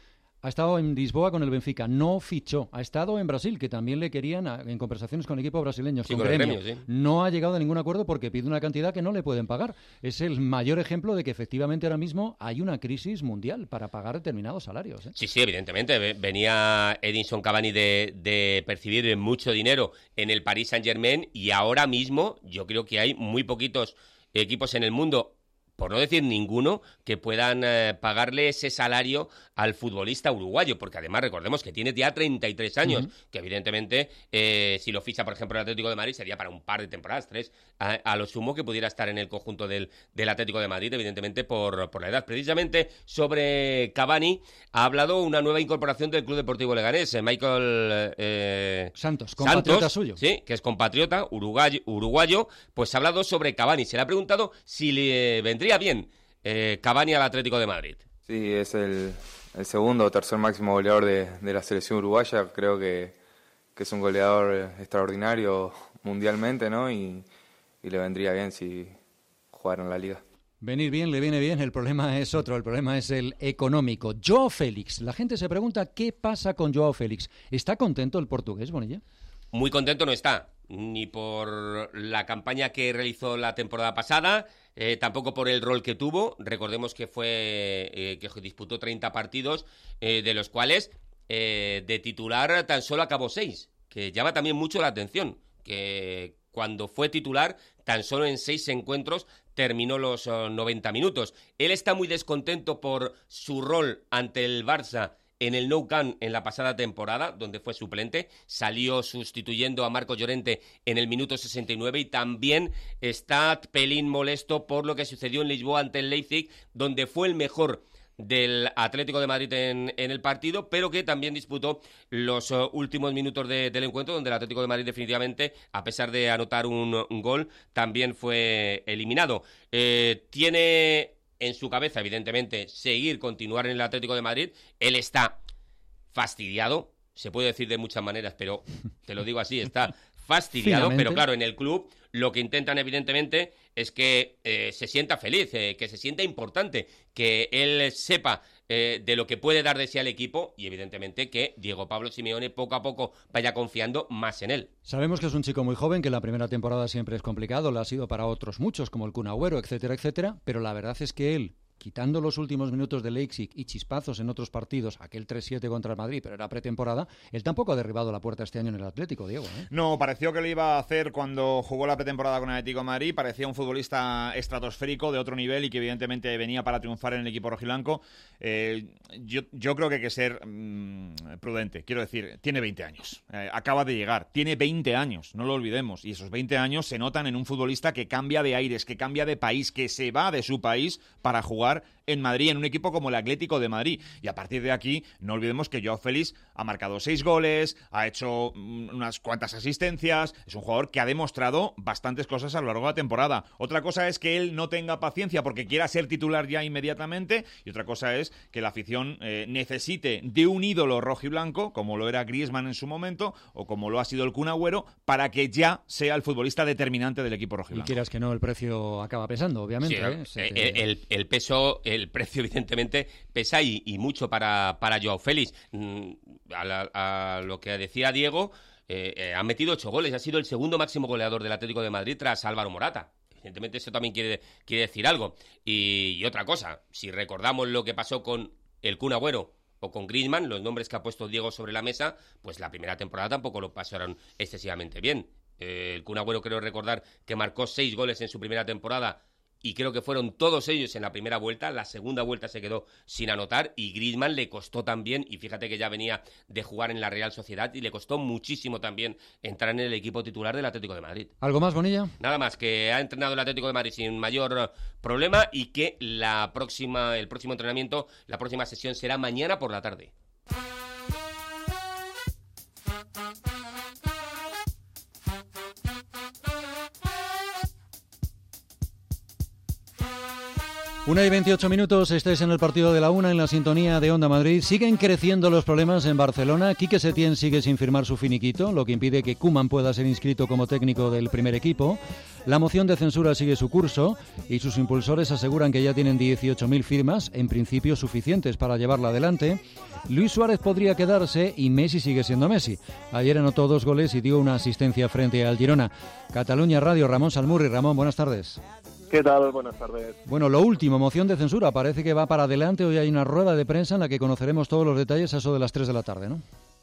Ha estado en Lisboa con el Benfica, no fichó. Ha estado en Brasil, que también le querían en conversaciones con equipos brasileños, sí, con, con Gremio. Gremio, sí. No ha llegado a ningún acuerdo porque pide una cantidad que no le pueden pagar. Es el mayor ejemplo de que efectivamente ahora mismo hay una crisis mundial para pagar determinados salarios. ¿eh? Sí, sí, evidentemente. Venía Edinson Cavani de, de percibir mucho dinero en el Paris Saint-Germain y ahora mismo yo creo que hay muy poquitos equipos en el mundo, por no decir ninguno, que puedan eh, pagarle ese salario al futbolista uruguayo, porque además recordemos que tiene ya treinta y tres años, uh-huh. que evidentemente eh, si lo ficha, por ejemplo, el Atlético de Madrid sería para un par de temporadas, tres, a, a lo sumo que pudiera estar en el conjunto del, del Atlético de Madrid, evidentemente por, por la edad. Precisamente sobre Cavani ha hablado una nueva incorporación del Club Deportivo Leganés, Michael eh, Santos, compatriota Santos, suyo. Sí, que es compatriota, uruguayo, uruguayo, pues ha hablado sobre Cavani. Se le ha preguntado si le vendría bien eh, Cavani al Atlético de Madrid. Sí, es el, el segundo o tercer máximo goleador de, de la selección uruguaya. Creo que, que es un goleador extraordinario mundialmente, ¿no? Y, y le vendría bien si jugara en la liga. Venir bien le viene bien, el problema es otro, el problema es el económico. Joao Félix, la gente se pregunta qué pasa con Joao Félix. ¿Está contento el portugués, Bonilla? Muy contento no está, ni por la campaña que realizó la temporada pasada, eh, tampoco por el rol que tuvo. Recordemos que fue eh, que disputó treinta partidos, eh, de los cuales eh, de titular tan solo acabó seis, que llama también mucho la atención, que cuando fue titular tan solo en seis encuentros terminó los uh, noventa minutos. Él está muy descontento por su rol ante el Barça en el Nou Camp en la pasada temporada, donde fue suplente, salió sustituyendo a Marco Llorente en el minuto sesenta y nueve y también está pelín molesto por lo que sucedió en Lisboa ante el Leipzig, donde fue el mejor del Atlético de Madrid en, en el partido, pero que también disputó los uh, últimos minutos de, del encuentro, donde el Atlético de Madrid definitivamente, a pesar de anotar un, un gol, también fue eliminado. Eh, tiene en su cabeza, evidentemente, seguir, continuar en el Atlético de Madrid. Él está fastidiado, se puede decir de muchas maneras, pero te lo digo así, está fastidiado, Finalmente. Pero claro, en el club lo que intentan evidentemente es que eh, se sienta feliz, eh, que se sienta importante, que él sepa eh, de lo que puede dar de sí al equipo y evidentemente que Diego Pablo Simeone poco a poco vaya confiando más en él. Sabemos que es un chico muy joven, que la primera temporada siempre es complicado, lo ha sido para otros muchos, como el Kun Agüero, etcétera, etcétera, pero la verdad es que él, quitando los últimos minutos de Leipzig y chispazos en otros partidos, aquel tres siete contra el Madrid, pero era pretemporada, él tampoco ha derribado la puerta este año en el Atlético, Diego. ¿eh? No, pareció que lo iba a hacer cuando jugó la pretemporada con el Atlético de Madrid, parecía un futbolista estratosférico de otro nivel y que evidentemente venía para triunfar en el equipo rojiblanco. Eh, yo, yo creo que hay que ser mmm, prudente, quiero decir, tiene veinte años, eh, acaba de llegar, tiene veinte años, no lo olvidemos, y esos veinte años se notan en un futbolista que cambia de aires, que cambia de país, que se va de su país para jugar en Madrid, en un equipo como el Atlético de Madrid. Y a partir de aquí, no olvidemos que Joao Félix ha marcado seis goles, ha hecho unas cuantas asistencias, es un jugador que ha demostrado bastantes cosas a lo largo de la temporada. Otra cosa es que él no tenga paciencia porque quiera ser titular ya inmediatamente, y otra cosa es que la afición eh, necesite de un ídolo rojiblanco, como lo era Griezmann en su momento, o como lo ha sido el Kun Agüero, para que ya sea el futbolista determinante del equipo rojiblanco. Y quieras que no, el precio acaba pesando, obviamente. Sí, ¿eh? el, te... el, el peso, el precio evidentemente pesa y, y mucho para, para Joao Félix. A, la, a lo que decía Diego, eh, eh, ha metido ocho goles, ha sido el segundo máximo goleador del Atlético de Madrid tras Álvaro Morata. Evidentemente eso también quiere, quiere decir algo. Y, y otra cosa, si recordamos lo que pasó con el Kun Agüero o con Griezmann, los nombres que ha puesto Diego sobre la mesa, pues la primera temporada tampoco lo pasaron excesivamente bien. Eh, el Kun Agüero creo recordar que marcó seis goles en su primera temporada y creo que fueron todos ellos en la primera vuelta. La segunda vuelta se quedó sin anotar y Griezmann le costó también, y fíjate que ya venía de jugar en la Real Sociedad y le costó muchísimo también entrar en el equipo titular del Atlético de Madrid. ¿Algo más, Bonilla? Nada más, que ha entrenado el Atlético de Madrid sin mayor problema y que la próxima, el próximo entrenamiento, la próxima sesión será mañana por la tarde. Una y veintiocho minutos, estáis en el partido de la una en la sintonía de Onda Madrid. Siguen creciendo los problemas en Barcelona. Quique Setién sigue sin firmar su finiquito, lo que impide que Koeman pueda ser inscrito como técnico del primer equipo. La moción de censura sigue su curso y sus impulsores aseguran que ya tienen dieciocho mil firmas, en principio suficientes para llevarla adelante. Luis Suárez podría quedarse y Messi sigue siendo Messi. Ayer anotó dos goles y dio una asistencia frente al Girona. Cataluña Radio, Ramón Salmurri. Ramón, buenas tardes. ¿Qué tal? Buenas tardes. Bueno, lo último, moción de censura. Parece que va para adelante. Hoy hay una rueda de prensa en la que conoceremos todos los detalles a eso de las tres de la tarde, ¿no?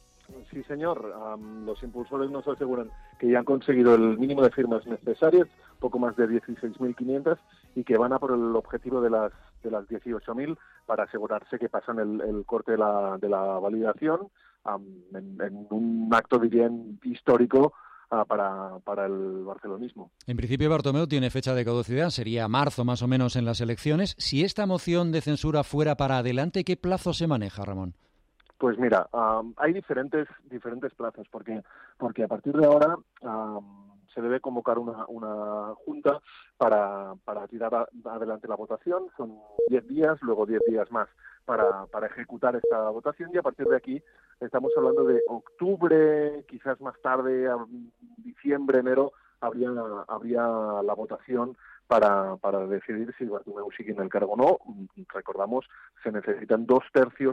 Sí, señor. Um, los impulsores nos aseguran que ya han conseguido el mínimo de firmas necesarias, poco más de dieciséis mil quinientas, y que van a por el objetivo de las de las dieciocho mil para asegurarse que pasan el, el corte de la, de la validación um, en, en un acto, diría, histórico Uh, para, para el barcelonismo. En principio Bartomeu tiene fecha de caducidad, sería marzo más o menos en las elecciones. Si esta moción de censura fuera para adelante, ¿qué plazo se maneja, Ramón? Pues mira, um, hay diferentes diferentes plazos, porque porque a partir de ahora um, se debe convocar una, una junta para, para tirar a, adelante la votación. Son diez días, luego diez días más para, para ejecutar esta votación, y a partir de aquí estamos hablando de octubre, quizás más tarde, diciembre, enero, habría, habría la votación para, para decidir si Bartomeu sigue en el cargo o no. Recordamos, se necesitan dos tercios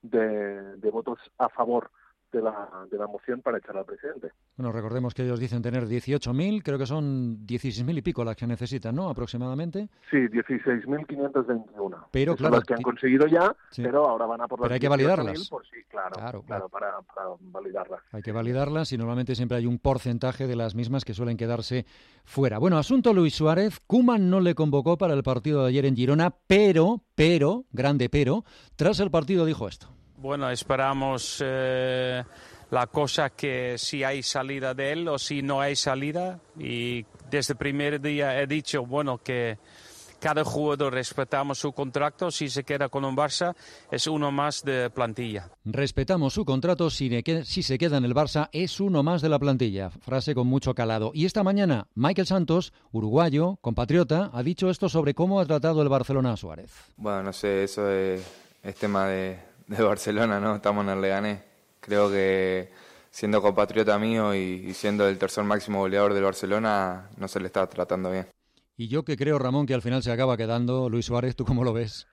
de, de votos a favor de la, de la moción para echar al presidente. Bueno, recordemos que ellos dicen tener dieciocho mil, creo que son dieciséis mil y pico las que necesitan, ¿no? Aproximadamente. Sí, dieciséis mil quinientos veintiuno. Pero, que claro, son las que han conseguido ya, sí. Pero ahora van a por las pero hay que validarlas. Por sí, claro, claro, claro para, para validarlas. Hay que validarlas y normalmente siempre hay un porcentaje de las mismas que suelen quedarse fuera. Bueno, asunto Luis Suárez. Koeman no le convocó para el partido de ayer en Girona, pero, pero, grande pero, tras el partido dijo esto. Bueno, esperamos eh, la cosa que si hay salida de él o si no hay salida. Y desde el primer día he dicho, bueno, que cada jugador respetamos su contrato. Si se queda con un Barça, es uno más de plantilla. Respetamos su contrato. Si, si se queda en el Barça, es uno más de la plantilla. Frase con mucho calado. Y esta mañana, Michael Santos, uruguayo, compatriota, ha dicho esto sobre cómo ha tratado el Barcelona a Suárez. Bueno, no sé, eso es, es tema de... de Barcelona, ¿no? Estamos en el Leganés. Creo que siendo compatriota mío y, y siendo el tercer máximo goleador del Barcelona, no se le está tratando bien. Y yo que creo, Ramón, que al final se acaba quedando Luis Suárez. ¿Tú cómo lo ves?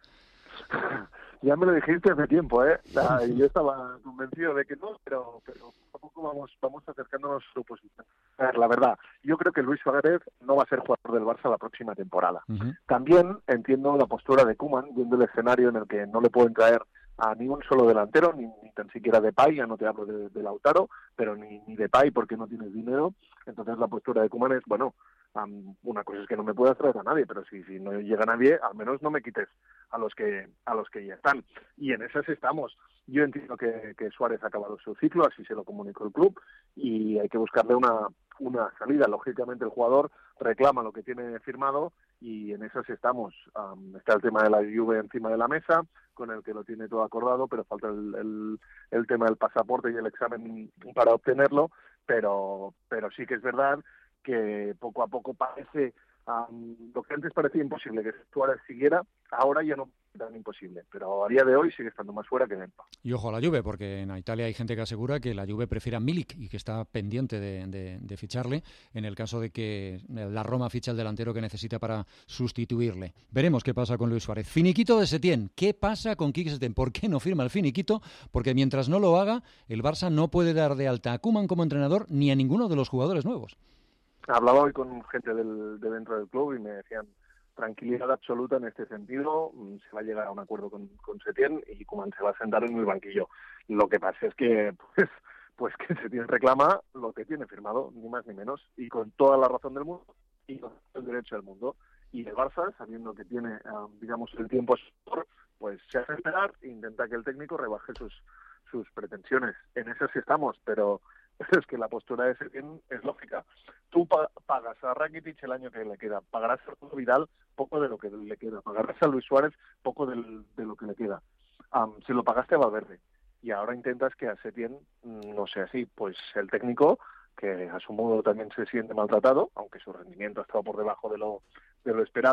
Ya me lo dijiste hace tiempo, ¿eh? La, yo estaba convencido de que no, pero, pero poco vamos vamos acercándonos a su posición. A ver, la verdad, yo creo que Luis Suárez no va a ser jugador del Barça la próxima temporada. Uh-huh. También entiendo la postura de Koeman, viendo el escenario en el que no le pueden traer a ni un solo delantero, ni, ni tan siquiera Depay, ya no te hablo de, de Lautaro, pero ni, ni Depay porque no tienes dinero. Entonces la postura de Koeman es, bueno, um, una cosa es que no me puedas traer a nadie, pero si, si no llega nadie, al menos no me quites a los que a los que ya están. Y en esas estamos. Yo entiendo que, que Suárez ha acabado su ciclo, así se lo comunicó el club, y hay que buscarle una, una salida. Lógicamente el jugador reclama lo que tiene firmado y en esas estamos. Um, está el tema de la Juve encima de la mesa, con el que lo tiene todo acordado, pero falta el, el, el tema del pasaporte y el examen para obtenerlo, pero, pero sí que es verdad que poco a poco parece, um, lo que antes parecía imposible, que Suárez siguiera, ahora ya no es tan imposible, pero a día de hoy sigue estando más fuera que dentro. Y ojo a la Juve, porque en Italia hay gente que asegura que la Juve prefiere a Milik y que está pendiente de, de, de ficharle en el caso de que la Roma ficha el delantero que necesita para sustituirle. Veremos qué pasa con Luis Suárez. Finiquito de Setién. ¿Qué pasa con Quique Setién? ¿Por qué no firma el finiquito? Porque mientras no lo haga, el Barça no puede dar de alta a Koeman como entrenador ni a ninguno de los jugadores nuevos. Hablaba hoy con gente del, de dentro del club y me decían tranquilidad absoluta en este sentido, se va a llegar a un acuerdo con, con Setién y Koeman se va a sentar en el banquillo. Lo que pasa es que pues, pues que Setién reclama lo que tiene firmado, ni más ni menos, y con toda la razón del mundo y con el derecho del mundo. Y el Barça, sabiendo que tiene, um, digamos, el tiempo, pues se hace esperar e intenta que el técnico rebaje sus, sus pretensiones. En eso sí estamos, pero es que la postura de Setién es lógica. Tú pa- pagas a Rakitic el año que le queda, pagarás a Arturo Vidal poco de lo que le queda, pagarás a Luis Suárez poco del, de lo que le queda. Um, si lo pagaste a Valverde y ahora intentas que a Setién no sea así, pues el técnico, que a su modo también se siente maltratado, aunque su rendimiento ha estado por debajo de lo, de lo esperado,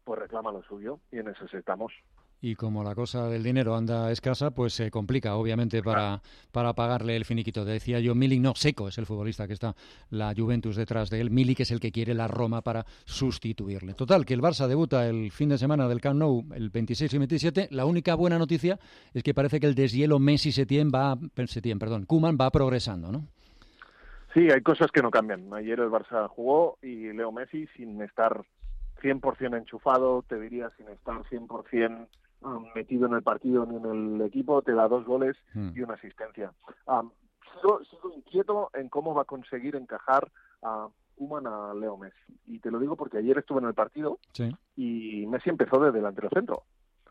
pues reclama lo suyo y en eso estamos. Y como la cosa del dinero anda escasa, pues se complica, obviamente, para, para pagarle el finiquito. Decía yo, Milik, no, Seco es el futbolista que está la Juventus detrás de él. Milik es el que quiere la Roma para sustituirle. Total, que el Barça debuta el fin de semana del Camp Nou, el veintiséis y veintisiete. La única buena noticia es que parece que el deshielo Messi-Setien va, Setien, perdón, Koeman va progresando, ¿no? Sí, hay cosas que no cambian. Ayer el Barça jugó y Leo Messi, sin estar cien por ciento enchufado, te diría sin estar cien por ciento metido en el partido ni en el equipo, te da dos goles mm. y una asistencia. Um, sigo, sigo inquieto en cómo va a conseguir encajar a Koeman a Leo Messi. Y te lo digo porque ayer estuve en el partido sí. y Messi empezó de delantero centro.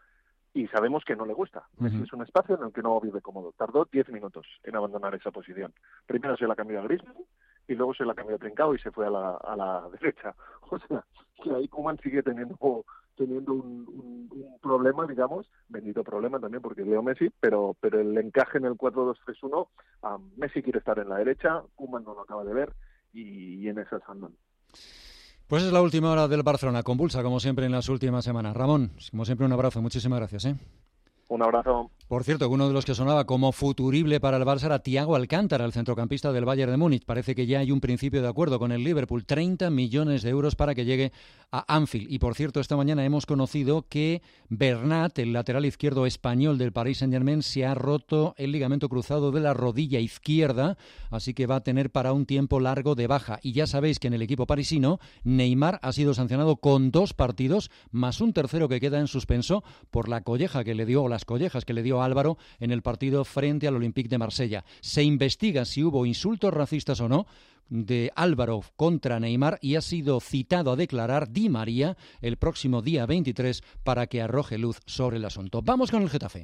Y sabemos que no le gusta. Uh-huh. Messi es un espacio en el que no vive cómodo. Tardó diez minutos en abandonar esa posición. Primero se la cambió a Griezmann y luego se la cambió a Trincao y se fue a la, a la derecha. O sea, que ahí Koeman sigue teniendo... teniendo un, un, un problema, digamos, bendito problema también porque Leo Messi, pero pero el encaje en el cuatro dos tres uno, um, Messi quiere estar en la derecha, Koeman no lo acaba de ver y, y en esas andan. Pues es la última hora del Barcelona, convulsa como siempre en las últimas semanas. Ramón, como siempre un abrazo, muchísimas gracias. ¿eh? Un abrazo. Por cierto, uno de los que sonaba como futurible para el Barça era Thiago Alcántara, el centrocampista del Bayern de Múnich. Parece que ya hay un principio de acuerdo con el Liverpool, treinta millones de euros para que llegue a Anfield. Y por cierto, esta mañana hemos conocido que Bernat, el lateral izquierdo español del Paris Saint-Germain, se ha roto el ligamento cruzado de la rodilla izquierda, así que va a tener para un tiempo largo de baja. Y ya sabéis que en el equipo parisino, Neymar ha sido sancionado con dos partidos, más un tercero que queda en suspenso por la colleja que le dio, o las collejas que le dio Álvaro en el partido frente al Olympique de Marsella. Se investiga si hubo insultos racistas o no de Álvaro contra Neymar y ha sido citado a declarar Di María el próximo día veintitrés para que arroje luz sobre el asunto. Vamos con el Getafe.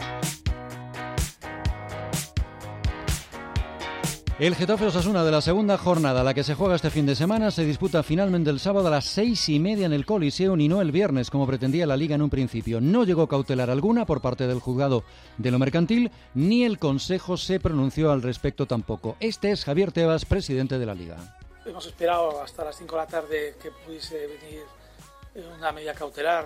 El Getafe Osasuna de la segunda jornada, la que se juega este fin de semana, se disputa finalmente el sábado a las seis y media en el Coliseum y no el viernes, como pretendía la Liga en un principio. No llegó cautelar alguna por parte del juzgado de lo mercantil, ni el Consejo se pronunció al respecto tampoco. Este es Javier Tebas, presidente de la Liga. Hemos esperado hasta las cinco de la tarde que pudiese venir una medida cautelar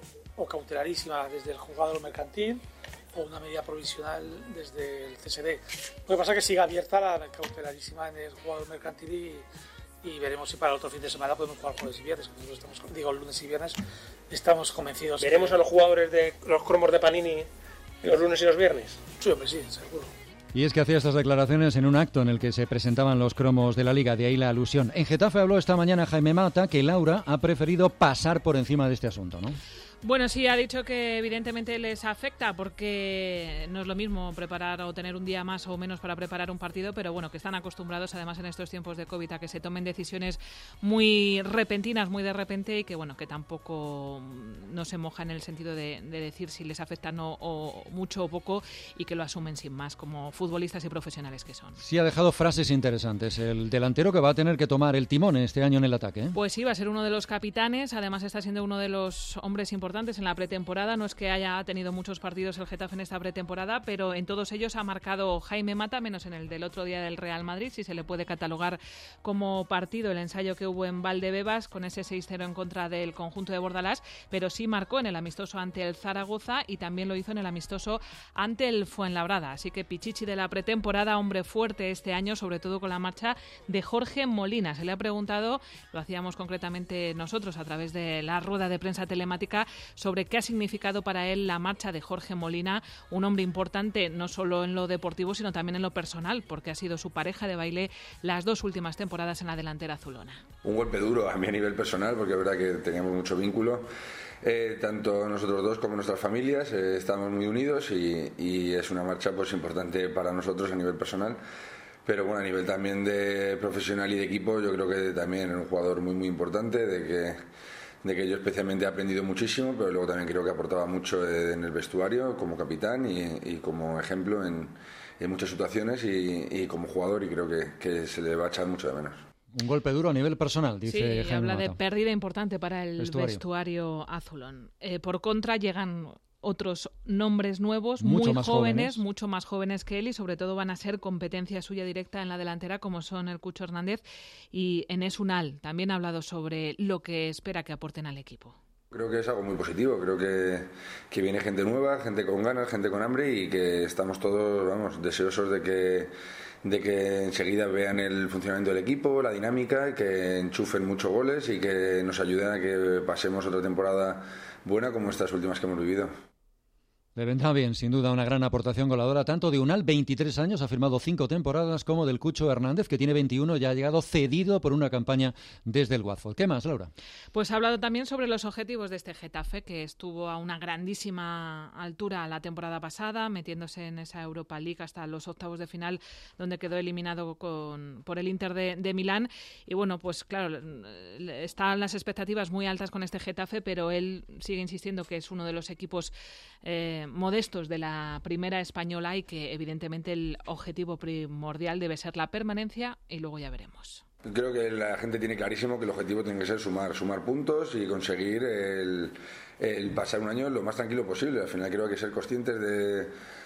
o cautelarísima desde el juzgado de lo mercantil, o una medida provisional desde el C S D. Lo que pasa es que sigue abierta la cautelarísima en el jugador mercantil y, y veremos si para el otro fin de semana podemos jugar jueves y viernes. Nosotros estamos, digo, lunes y viernes estamos convencidos. ¿Veremos que... a los jugadores de los cromos de Panini los lunes y los viernes? Sí, hombre, sí, seguro. Y es que hacía estas declaraciones en un acto en el que se presentaban los cromos de la Liga, de ahí la alusión. En Getafe habló esta mañana Jaime Mata que Laura ha preferido pasar por encima de este asunto, ¿no? Bueno, sí, ha dicho que evidentemente les afecta porque no es lo mismo preparar o tener un día más o menos para preparar un partido, pero bueno, que están acostumbrados además en estos tiempos de COVID a que se tomen decisiones muy repentinas, muy de repente y que bueno, que tampoco no se moja en el sentido de, de decir si les afecta no, o mucho o poco y que lo asumen sin más como futbolistas y profesionales que son. Sí, ha dejado frases interesantes. El delantero que va a tener que tomar el timón este año en el ataque, ¿eh? Pues sí, va a ser uno de los capitanes, además está siendo uno de los hombres importantes en la pretemporada. No es que haya tenido muchos partidos el Getafe en esta pretemporada, pero en todos ellos ha marcado Jaime Mata, menos en el del otro día del Real Madrid, si se le puede catalogar como partido el ensayo que hubo en Valdebebas con ese seis cero en contra del conjunto de Bordalás, pero sí marcó en el amistoso ante el Zaragoza y también lo hizo en el amistoso ante el Fuenlabrada. Así que Pichichi de la pretemporada, hombre fuerte este año, sobre todo con la marcha de Jorge Molina. Se le ha preguntado, lo hacíamos concretamente nosotros a través de la rueda de prensa telemática, sobre qué ha significado para él la marcha de Jorge Molina, un hombre importante no solo en lo deportivo sino también en lo personal, porque ha sido su pareja de baile las dos últimas temporadas en la delantera azulona. Un golpe duro a mí a nivel personal, porque es verdad que teníamos mucho vínculo, eh, tanto nosotros dos como nuestras familias, eh, estamos muy unidos y, y es una marcha pues importante para nosotros a nivel personal. Pero bueno, a nivel también de profesional y de equipo, yo creo que también es un jugador muy muy importante, de que de que yo especialmente he aprendido muchísimo, pero luego también creo que aportaba mucho en el vestuario como capitán y, y como ejemplo en, en muchas situaciones y, y como jugador, y creo que, que se le va a echar mucho de menos. Un golpe duro a nivel personal, dice sí, Jaime habla Mata. De pérdida importante para el vestuario, vestuario azulón. Eh, por contra, llegan otros nombres nuevos, mucho muy más jóvenes, jóvenes, mucho más jóvenes que él y sobre todo van a ser competencia suya directa en la delantera como son el Cucho Hernández y Enes Unal. También ha hablado sobre lo que espera que aporten al equipo. Creo que es algo muy positivo, creo que, que viene gente nueva, gente con ganas, gente con hambre y que estamos todos, vamos, deseosos de que, de que enseguida vean el funcionamiento del equipo, la dinámica, y que enchufen muchos goles y que nos ayuden a que pasemos otra temporada buena como estas últimas que hemos vivido. Le vendrá bien, sin duda, una gran aportación goleadora tanto de Unal, veintitrés años, ha firmado cinco temporadas, como del Cucho Hernández, que tiene veintiuno, ya ha llegado cedido por una campaña desde el Watford. ¿Qué más, Laura? Pues ha hablado también sobre los objetivos de este Getafe, que estuvo a una grandísima altura la temporada pasada, metiéndose en esa Europa League hasta los octavos de final, donde quedó eliminado con, por el Inter de, de Milán. Y bueno, pues claro, están las expectativas muy altas con este Getafe, pero él sigue insistiendo que es uno de los equipos eh, modestos de la primera española y que evidentemente el objetivo primordial debe ser la permanencia y luego ya veremos. Creo que la gente tiene clarísimo que el objetivo tiene que ser sumar, sumar puntos y conseguir el, el pasar un año lo más tranquilo posible. Al final creo que hay que ser conscientes de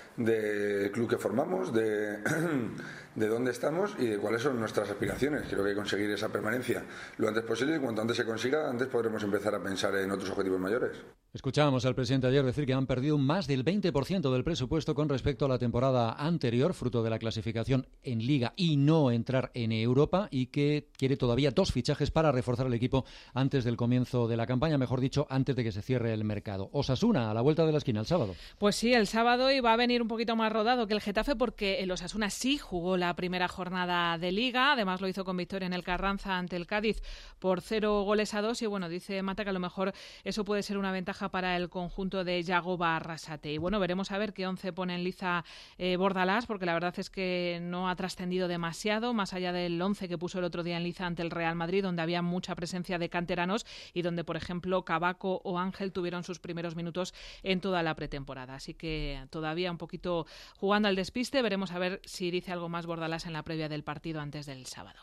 del club que formamos, de, de dónde estamos y de cuáles son nuestras aspiraciones. Creo que hay que conseguir esa permanencia lo antes posible y cuanto antes se consiga, antes podremos empezar a pensar en otros objetivos mayores. Escuchábamos al presidente ayer decir que han perdido más del veinte por ciento del presupuesto con respecto a la temporada anterior, fruto de la clasificación en Liga y no entrar en Europa, y que quiere todavía dos fichajes para reforzar el equipo antes del comienzo de la campaña, mejor dicho, antes de que se cierre el mercado. Osasuna, a la vuelta de la esquina, el sábado. Pues sí, el sábado, y va a venir un poquito más rodado que el Getafe, porque el Osasuna sí jugó la primera jornada de Liga, además lo hizo con victoria en el Carranza ante el Cádiz por cero goles a dos, y bueno, dice Mata que a lo mejor eso puede ser una ventaja para el conjunto de Yagoba Arrasate. Y bueno, veremos a ver qué once pone en liza eh, Bordalás, porque la verdad es que no ha trascendido demasiado, más allá del once que puso el otro día en liza ante el Real Madrid, donde había mucha presencia de canteranos y donde, por ejemplo, Cabaco o Ángel tuvieron sus primeros minutos en toda la pretemporada. Así que todavía un poquito jugando al despiste. Veremos a ver si dice algo más Bordalás en la previa del partido antes del sábado.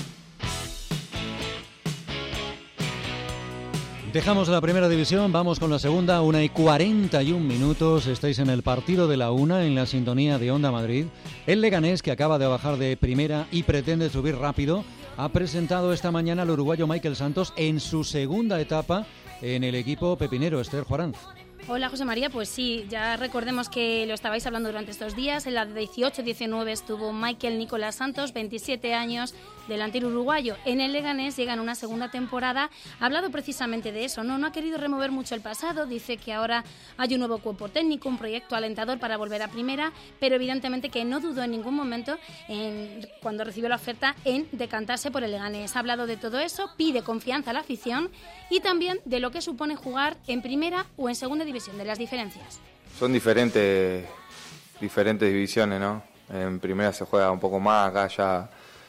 Dejamos la primera división, vamos con la segunda, una y cuarenta y un minutos. Estáis en el partido de la una, en la sintonía de Onda Madrid. El Leganés, que acaba de bajar de primera y pretende subir rápido, ha presentado esta mañana al uruguayo Michael Santos en su segunda etapa en el equipo pepinero. Esther Juaranz. Hola José María, pues sí, ya recordemos que lo estabais hablando durante estos días. En la dieciocho diecinueve estuvo Michael Nicolás Santos, veintisiete años, delantero uruguayo. En el Leganés llega en una segunda temporada. Ha hablado precisamente de eso, ¿no? No ha querido remover mucho el pasado, dice que ahora hay un nuevo cuerpo técnico, un proyecto alentador para volver a primera, pero evidentemente que no dudó en ningún momento, en, cuando recibió la oferta, en decantarse por el Leganés. Ha hablado de todo eso, pide confianza a la afición y también de lo que supone jugar en primera o en segunda división. De las diferencias. Son diferentes, diferentes divisiones, ¿no? En primera se juega un poco más, acá ya,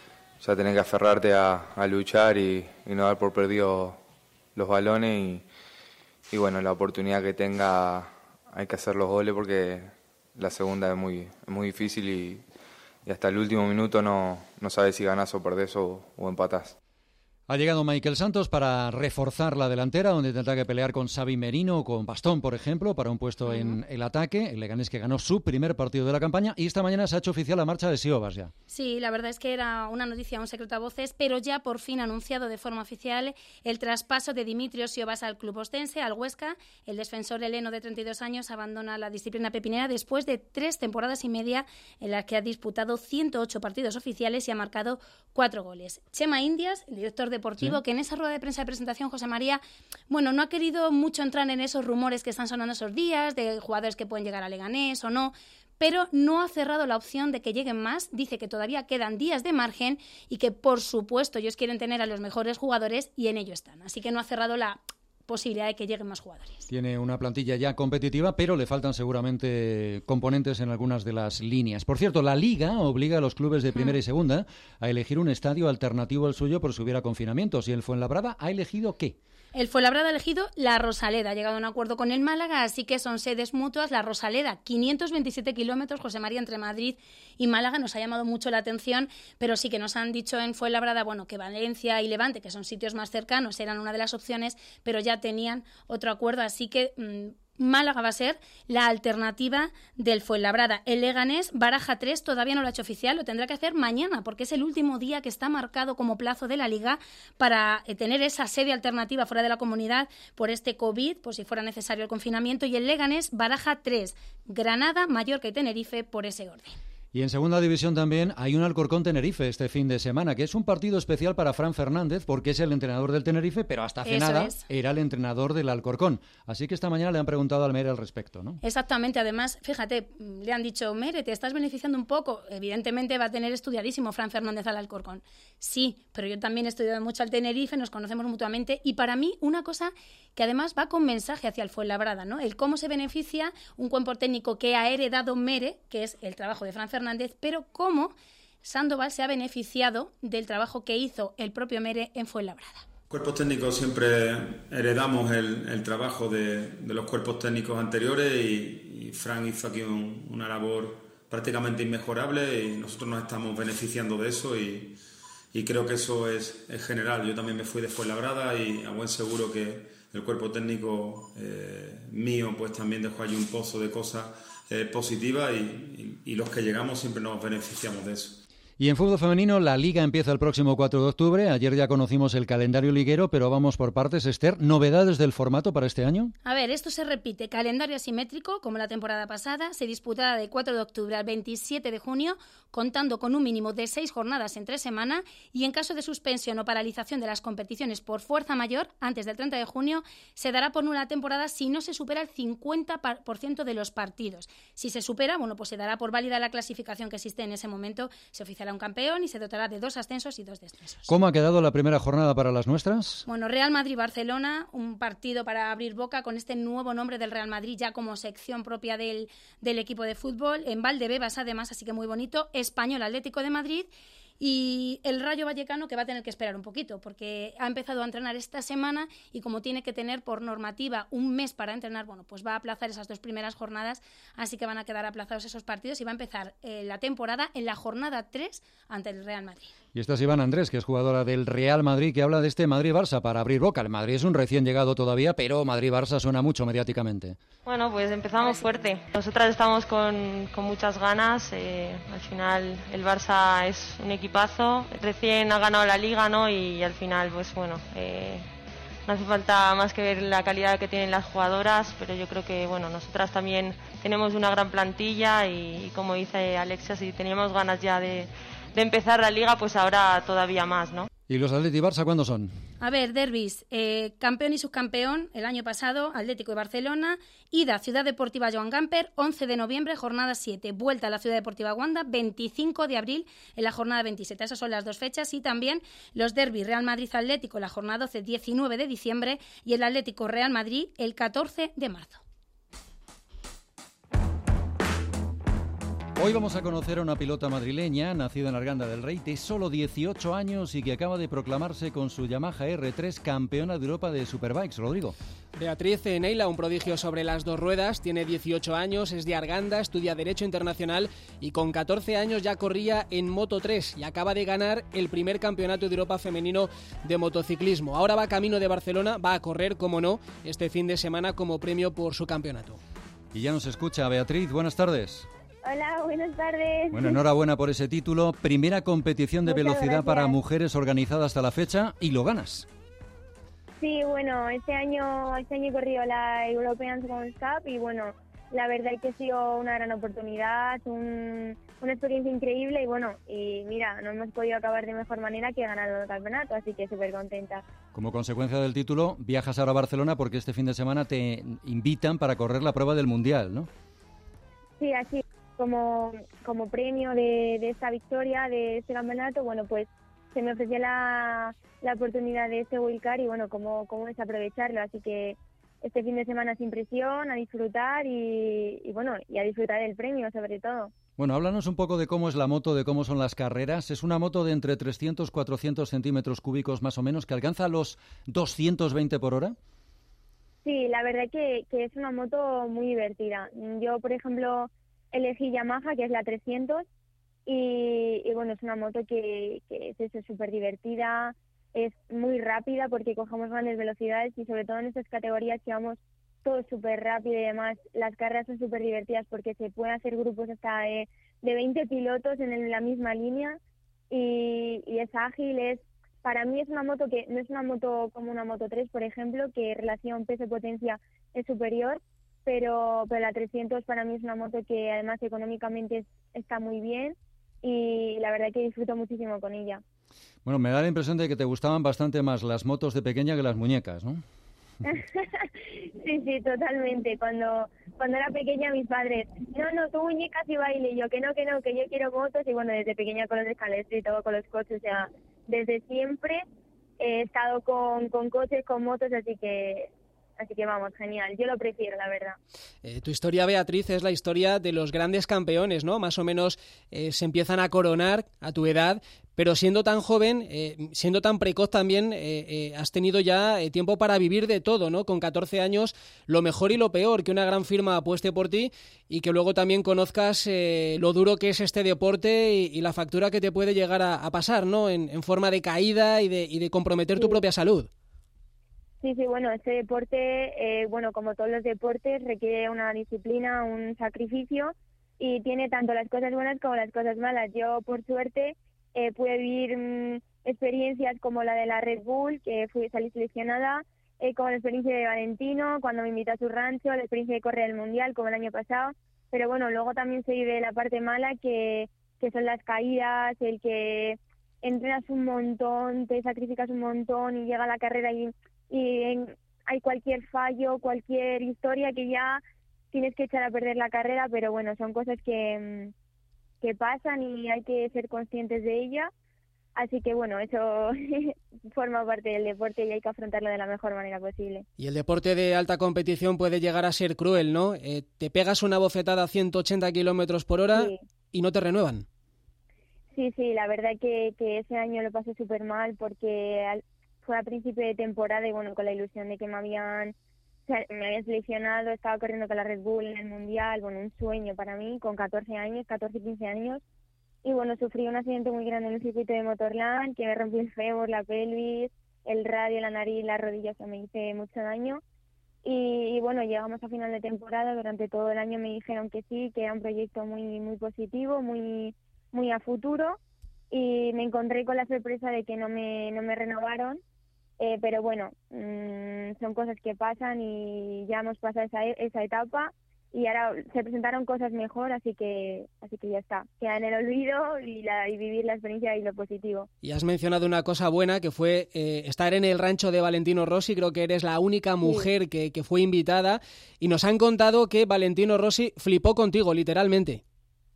ya tenés que aferrarte a, a luchar y, y no dar por perdido los balones y, y bueno, la oportunidad que tenga hay que hacer los goles porque la segunda es muy, es muy difícil y, y hasta el último minuto no, no sabes si ganás o perdés o, o empatás. Ha llegado Michael Santos para reforzar la delantera, donde tendrá que pelear con Xavi Merino o con Bastón, por ejemplo, para un puesto uh-huh. en el ataque. El Leganés, que ganó su primer partido de la campaña, y esta mañana se ha hecho oficial la marcha de Siobas ya. Sí, la verdad es que era una noticia, un secreto a voces, pero ya por fin ha anunciado de forma oficial el traspaso de Dimitrios Siobas al club ostense, al Huesca. El defensor heleno de treinta y dos años abandona la disciplina pepinera después de tres temporadas y media en las que ha disputado ciento ocho partidos oficiales y ha marcado cuatro goles. Chema Indias, el director deportivo, ¿sí?, que en esa rueda de prensa de presentación, José María, bueno, no ha querido mucho entrar en esos rumores que están sonando esos días, de jugadores que pueden llegar a Leganés o no, pero no ha cerrado la opción de que lleguen más. Dice que todavía quedan días de margen y que, por supuesto, ellos quieren tener a los mejores jugadores y en ello están. Así que no ha cerrado la posibilidad de que lleguen más jugadores. Tiene una plantilla ya competitiva, pero le faltan seguramente componentes en algunas de las líneas. Por cierto, la Liga obliga a los clubes de primera y segunda a elegir un estadio alternativo al suyo por si hubiera confinamientos. ¿Y el Fuenlabrada ha elegido qué? El Fuenlabrada ha elegido la Rosaleda, ha llegado a un acuerdo con el Málaga, así que son sedes mutuas. La Rosaleda, quinientos veintisiete kilómetros, José María, entre Madrid y Málaga, nos ha llamado mucho la atención, pero sí que nos han dicho en Fuenlabrada, bueno, que Valencia y Levante, que son sitios más cercanos, eran una de las opciones, pero ya tenían otro acuerdo, así que mmm, Málaga va a ser la alternativa del Fuenlabrada. El Leganés baraja tres, todavía no lo ha hecho oficial, lo tendrá que hacer mañana porque es el último día que está marcado como plazo de la Liga para tener esa sede alternativa fuera de la comunidad por este COVID, por si fuera necesario el confinamiento, y el Leganés baraja tres, Granada, Mallorca y Tenerife por ese orden. Y en segunda división también hay un Alcorcón-Tenerife este fin de semana, que es un partido especial para Fran Fernández, porque es el entrenador del Tenerife, pero hasta hace Eso nada es. era el entrenador del Alcorcón. Así que esta mañana le han preguntado a Almeida al respecto, ¿no? Exactamente, además, fíjate, le han dicho, Mere, te estás beneficiando un poco. Evidentemente va a tener estudiadísimo Fran Fernández al Alcorcón. Sí, pero yo también he estudiado mucho al Tenerife, nos conocemos mutuamente, y para mí una cosa que además va con mensaje hacia el Fuenlabrada, ¿no? El cómo se beneficia un cuerpo técnico que ha heredado Mere, que es el trabajo de Fran Fernández, pero cómo Sandoval se ha beneficiado del trabajo que hizo el propio Mere en Fuenlabrada. Cuerpos técnicos siempre heredamos el, el trabajo de, de los cuerpos técnicos anteriores y, y Fran hizo aquí un, una labor prácticamente inmejorable y nosotros nos estamos beneficiando de eso y, y creo que eso es, es general. Yo también me fui de Fuenlabrada y a buen seguro que el cuerpo técnico eh, mío pues también dejó allí un pozo de cosas eh, positivas y, y, y los que llegamos siempre nos beneficiamos de eso. Y en fútbol femenino, la Liga empieza el próximo cuatro de octubre. Ayer ya conocimos el calendario liguero, pero vamos por partes. Esther, ¿novedades del formato para este año? A ver, esto se repite. Calendario asimétrico, como la temporada pasada. Se disputará del cuatro de octubre al veintisiete de junio, contando con un mínimo de seis jornadas en tres semanas. Y en caso de suspensión o paralización de las competiciones por fuerza mayor, antes del treinta de junio, se dará por nula temporada si no se supera el cincuenta por ciento de los partidos. Si se supera, bueno, pues se dará por válida la clasificación que existe en ese momento. Se oficiará un campeón y se dotará de dos ascensos y dos descensos. ¿Cómo ha quedado la primera jornada para las nuestras? Bueno, Real Madrid-Barcelona, un partido para abrir boca con este nuevo nombre del Real Madrid ya como sección propia del, del equipo de fútbol. En Valdebebas, además, así que muy bonito. Español Atlético de Madrid. Y el Rayo Vallecano, que va a tener que esperar un poquito porque ha empezado a entrenar esta semana y como tiene que tener por normativa un mes para entrenar, bueno, pues va a aplazar esas dos primeras jornadas, así que van a quedar aplazados esos partidos y va a empezar eh, la temporada en la jornada tres ante el Real Madrid. Y esta es Iván Andrés, que es jugadora del Real Madrid, que habla de este Madrid-Barça para abrir boca. El Madrid es un recién llegado todavía, pero Madrid-Barça suena mucho mediáticamente. Bueno, pues empezamos fuerte. Nosotras estamos con, con muchas ganas. Eh, al final el Barça es un equipazo. Recién ha ganado la Liga, ¿no? Y, y al final, pues bueno, eh, no hace falta más que ver la calidad que tienen las jugadoras, pero yo creo que, bueno, nosotras también tenemos una gran plantilla y, y como dice Alexia, si teníamos ganas ya de... de empezar la Liga, pues ahora todavía más, ¿no? ¿Y los Atleti Barça cuándo son? A ver, derbis, eh, campeón y subcampeón el año pasado, Atlético y Barcelona. Ida, Ciudad Deportiva Joan Gamper, once de noviembre, jornada siete. Vuelta a la Ciudad Deportiva Wanda, veinticinco de abril, en la jornada veintisiete. Esas son las dos fechas. Y también los derbis Real Madrid-Atlético, la jornada doce, diecinueve de diciembre. Y el Atlético Real Madrid, el catorce de marzo. Hoy vamos a conocer a una pilota madrileña, nacida en Arganda del Rey, de solo dieciocho años y que acaba de proclamarse con su Yamaha R tres campeona de Europa de Superbikes. Rodrigo. Beatriz Neila, un prodigio sobre las dos ruedas, tiene dieciocho años, es de Arganda, estudia Derecho Internacional y con catorce años ya corría en Moto tres y acaba de ganar el primer campeonato de Europa femenino de motociclismo. Ahora va camino de Barcelona, va a correr, como no, este fin de semana como premio por su campeonato. Y ya nos escucha Beatriz, buenas tardes. Hola, buenas tardes. Bueno, enhorabuena por ese título. Primera competición de Muchas velocidad gracias. para mujeres organizada hasta la fecha y lo ganas. Sí, bueno, este año, este año he corrido la European Second Cup y bueno, la verdad es que ha sido una gran oportunidad, un, una experiencia increíble y bueno, y mira, no hemos podido acabar de mejor manera que ganando el campeonato, así que súper contenta. Como consecuencia del título, viajas ahora a Barcelona porque este fin de semana te invitan para correr la prueba del Mundial, ¿no? Sí, así como, como premio de, de esta victoria, de este campeonato, bueno, pues se me ofreció la, la oportunidad de este wildcard y bueno, cómo, cómo desaprovecharlo, así que este fin de semana sin presión, a disfrutar y, y bueno, y a disfrutar del premio sobre todo. Bueno, háblanos un poco de cómo es la moto, de cómo son las carreras. Es una moto de entre trescientos, cuatrocientos centímetros cúbicos más o menos, que alcanza los doscientos veinte por hora. Sí, la verdad que, que es una moto muy divertida. Yo, por ejemplo, elegí Yamaha, que es la trescientos, y, y bueno, es una moto que, que es súper divertida, es muy rápida porque cogemos grandes velocidades y sobre todo en estas categorías que vamos todo súper rápido y además las carreras son súper divertidas porque se pueden hacer grupos hasta de, de veinte pilotos en el- la misma línea y, y es ágil, es para mí es una moto que no es una moto como una Moto tres, por ejemplo, que relación peso-potencia es superior, pero, pero la trescientos para mí es una moto que además económicamente es- está muy bien y la verdad que disfruto muchísimo con ella. Bueno, me da la impresión de que te gustaban bastante más las motos de pequeña que las muñecas, ¿no? Sí, sí, totalmente. Cuando cuando era pequeña mis padres, no, no, tú muñecas y baile, y yo que no, que no, que yo quiero motos, y bueno, desde pequeña con los escaletes y todo, con los coches, o sea, desde siempre he estado con, con coches, con motos, así que así que vamos, genial. Yo lo prefiero, la verdad. Eh, tu historia, Beatriz, es la historia de los grandes campeones, ¿no? Más o menos eh, se empiezan a coronar a tu edad, pero siendo tan joven, eh, siendo tan precoz también, eh, eh, has tenido ya eh, tiempo para vivir de todo, ¿no? Con catorce años, lo mejor y lo peor, que una gran firma apueste por ti y que luego también conozcas eh, lo duro que es este deporte y, y la factura que te puede llegar a, a pasar, ¿no? En, en forma de caída y de, y de comprometer tu propia salud. Sí, sí, bueno, este deporte, eh, bueno, como todos los deportes, requiere una disciplina, un sacrificio y tiene tanto las cosas buenas como las cosas malas. Yo, por suerte, eh, pude vivir mm, experiencias como la de la Red Bull, que fui salí seleccionada, eh, como la experiencia de Valentino, cuando me invitó a su rancho, la experiencia de correr el Mundial, como el año pasado. Pero bueno, luego también se vive la parte mala, que, que son las caídas, el que entrenas un montón, te sacrificas un montón y llega la carrera y y en, hay cualquier fallo, cualquier historia que ya tienes que echar a perder la carrera, pero bueno, son cosas que, que pasan y hay que ser conscientes de ellas, así que bueno, eso forma parte del deporte y hay que afrontarlo de la mejor manera posible. Y el deporte de alta competición puede llegar a ser cruel, ¿no? Eh, te pegas una bofetada a ciento ochenta kilómetros por hora Sí. y no te renuevan. Sí, sí, la verdad que, que ese año lo pasé súper mal porque al- fue a principio de temporada y bueno, con la ilusión de que me habían, o sea, me habían seleccionado, estaba corriendo con la Red Bull en el Mundial, bueno, un sueño para mí, con catorce años, catorce, quince años. Y bueno, sufrí un accidente muy grande en el circuito de Motorland, que me rompí el fémur, la pelvis, el radio, la nariz, la rodilla, o sea, me hice mucho daño. Y, y bueno, llegamos a final de temporada, durante todo el año me dijeron que sí, que era un proyecto muy muy positivo, muy muy a futuro, y me encontré con la sorpresa de que no me, no me renovaron. Eh, pero bueno, mmm, son cosas que pasan y ya hemos pasado esa, esa etapa y ahora se presentaron cosas mejor, así que así que ya está, queda en el olvido y, la, y vivir la experiencia y lo positivo. Y has mencionado una cosa buena que fue eh, estar en el rancho de Valentino Rossi. Creo que eres la única mujer sí. que, que fue invitada y nos han contado que Valentino Rossi flipó contigo, literalmente.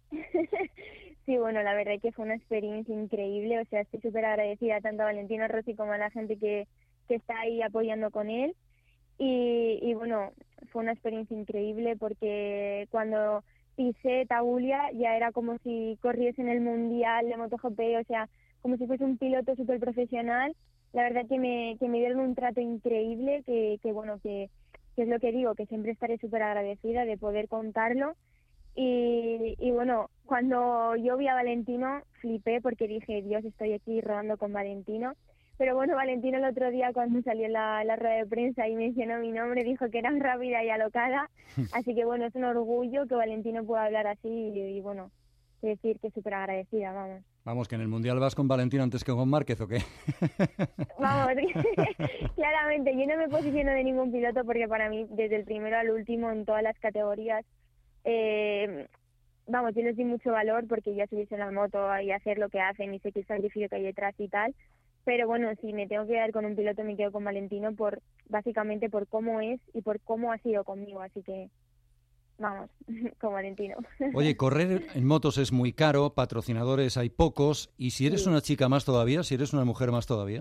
Sí, bueno, la verdad es que fue una experiencia increíble, o sea, estoy súper agradecida tanto a Valentino Rossi como a la gente que, que está ahí apoyando con él. Y, y bueno, fue una experiencia increíble porque cuando pisé Tagulia ya era como si corriese en el Mundial de MotoGP, o sea, como si fuese un piloto súper profesional. La verdad que me, que me dieron un trato increíble, que, que bueno, que, que es lo que digo, que siempre estaré súper agradecida de poder contarlo. Y, y bueno, cuando yo vi a Valentino flipé porque dije, Dios, estoy aquí rodando con Valentino. Pero bueno, Valentino el otro día cuando salió la, la rueda de prensa y mencionó mi nombre, dijo que era rápida y alocada. Así que bueno, es un orgullo que Valentino pueda hablar así y, y bueno, decir que súper agradecida, vamos. Vamos, que en el Mundial vas con Valentino antes que con Márquez, ¿o qué? Vamos, claramente, yo no me posiciono de ningún piloto porque para mí, desde el primero al último, en todas las categorías, eh, vamos, yo les di mucho valor porque ya subirse en la moto y hacer lo que hacen y sé que el sacrificio que hay detrás y tal. Pero bueno, si me tengo que quedar con un piloto, me quedo con Valentino por básicamente por cómo es y por cómo ha sido conmigo. Así que, vamos, con Valentino. Oye, correr en motos es muy caro, patrocinadores hay pocos. ¿Y si eres sí. una chica más todavía? ¿Si eres una mujer más todavía?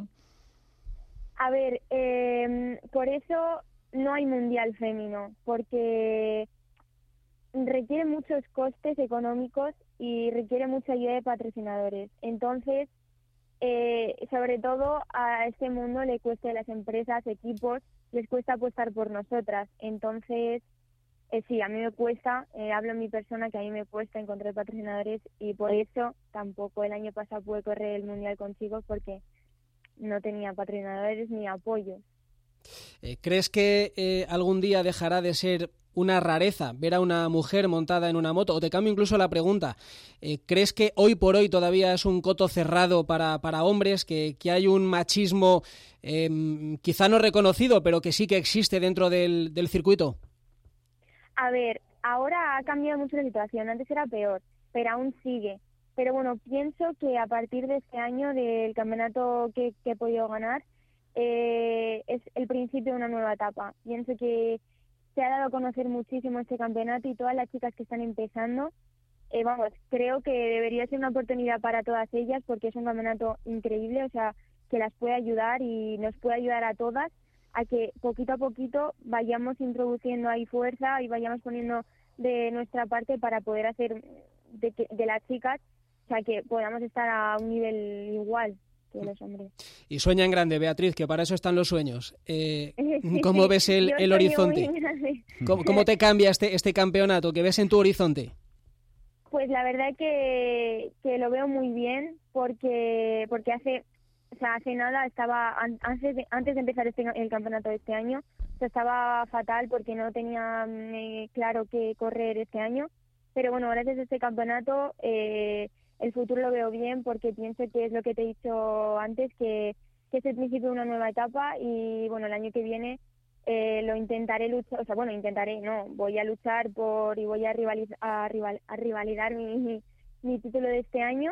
A ver, eh, por eso no hay mundial femenino, porque requiere muchos costes económicos y requiere mucha ayuda de patrocinadores. Entonces, Eh, sobre todo a este mundo le cuesta, a las empresas, equipos, les cuesta apostar por nosotras. Entonces, eh, sí, a mí me cuesta, eh, hablo en mi persona, que a mí me cuesta encontrar patrocinadores y por eso tampoco el año pasado pude correr el Mundial con chicos porque no tenía patrocinadores ni apoyo. Eh, ¿Crees que eh, algún día dejará de ser una rareza ver a una mujer montada en una moto? O te cambio incluso la pregunta, eh, ¿crees que hoy por hoy todavía es un coto cerrado para, para hombres, que, que hay un machismo eh, quizá no reconocido, pero que sí que existe dentro del, del circuito? A ver, ahora ha cambiado mucho la situación, antes era peor, pero aún sigue. Pero bueno, pienso que a partir de este año, del campeonato que, que he podido ganar, eh, es el principio de una nueva etapa. Pienso que se ha dado a conocer muchísimo este campeonato y todas las chicas que están empezando, eh, vamos, creo que debería ser una oportunidad para todas ellas porque es un campeonato increíble, o sea, que las puede ayudar y nos puede ayudar a todas a que poquito a poquito vayamos introduciendo ahí fuerza y vayamos poniendo de nuestra parte para poder hacer de, que, de las chicas, o sea, que podamos estar a un nivel igual que los hombres. Y sueña en grande, Beatriz, que para eso están los sueños. Eh, ¿Cómo ves el, el horizonte? ¿Cómo, ¿Cómo te cambia este, este campeonato que ves en tu horizonte? Pues la verdad que, que lo veo muy bien porque porque hace o sea hace nada estaba antes de, antes de empezar este, el campeonato de este año, o sea, estaba fatal porque no tenía eh, claro qué correr este año, pero bueno, gracias a este campeonato eh, el futuro lo veo bien porque pienso que es lo que te he dicho antes, que, que es el principio de una nueva etapa y bueno, el año que viene eh, lo intentaré luchar, o sea, bueno, intentaré, no, voy a luchar por y voy a, rivaliz a, rival a rivalidar mi, mi, mi título de este año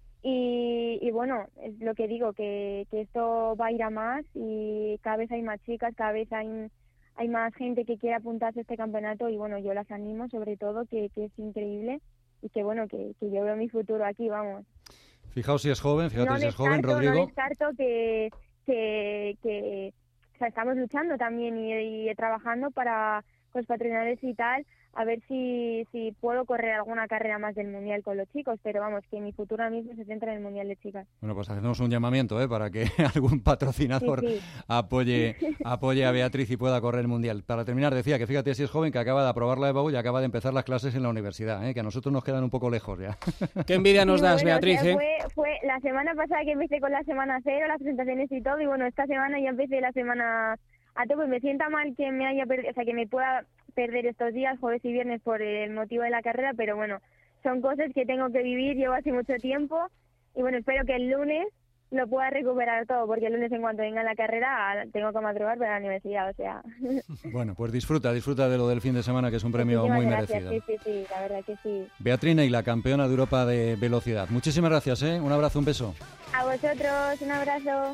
y, y bueno, es lo que digo, que, que esto va a ir a más y cada vez hay más chicas, cada vez hay, hay más gente que quiere apuntarse a este campeonato y bueno, yo las animo sobre todo, que, que es increíble. Y que bueno, que, que yo veo mi futuro aquí, vamos. Fijaos si es joven, fíjate no si es descarto, joven, Rodrigo. No descarto que, que, que o sea, estamos luchando también y, y trabajando para los patrocinadores y tal, a ver si, si puedo correr alguna carrera más del Mundial con los chicos, pero vamos, que mi futuro ahora mismo se centra en el Mundial de chicas. Bueno, pues hacemos un llamamiento ¿eh? para que algún patrocinador sí, sí. apoye apoye a Beatriz y pueda correr el Mundial. Para terminar, decía que fíjate si es joven, que acaba de aprobar la E B A U y acaba de empezar las clases en la universidad, ¿eh? que a nosotros nos quedan un poco lejos ya. Qué envidia nos das, bueno, Beatriz. O sea, ¿eh? fue, fue la semana pasada que empecé con la semana cero, las presentaciones y todo, y bueno, esta semana ya empecé la semana a tope. Me sienta mal que me haya perdido, o sea, que me pueda perder estos días, jueves y viernes, por el motivo de la carrera, pero bueno, son cosas que tengo que vivir, llevo hace mucho tiempo y bueno, espero que el lunes lo pueda recuperar todo, porque el lunes en cuanto venga la carrera tengo que madrugar para la universidad, o sea. Bueno, pues disfruta, disfruta de lo del fin de semana, que es un premio Muchísimas muy gracias. merecido. Sí, sí, sí, la verdad que sí. Beatriz Ney, la campeona de Europa de velocidad. Muchísimas gracias, ¿eh? Un abrazo, un beso. A vosotros, un abrazo.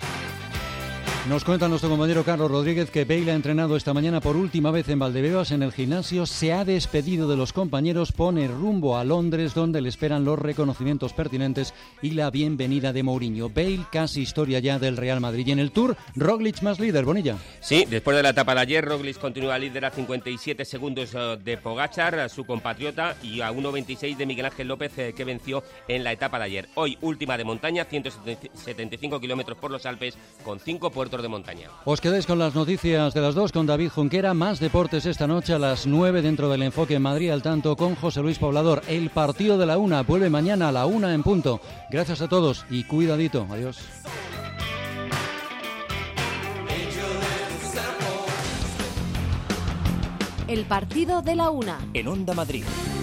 Nos cuenta nuestro compañero Carlos Rodríguez que Bale ha entrenado esta mañana por última vez en Valdebebas en el gimnasio, se ha despedido de los compañeros, pone rumbo a Londres donde le esperan los reconocimientos pertinentes y la bienvenida de Mourinho. Bale casi historia ya del Real Madrid. Y en el Tour, Roglic más líder, Bonilla. Sí, después de la etapa de ayer, Roglic continúa líder a cincuenta y siete segundos de Pogačar, su compatriota, y a uno veintiséis de Miguel Ángel López, que venció en la etapa de ayer. Hoy, última de montaña, ciento setenta y cinco kilómetros por los Alpes, con cinco puertos de montaña. Os quedáis con las noticias de las dos con David Junquera, más deportes esta noche a las nueve dentro del Enfoque en Madrid al tanto con José Luis Poblador. El partido de la una vuelve mañana a la una en punto. Gracias a todos y cuidadito. Adiós. El partido de la una. En Onda Madrid.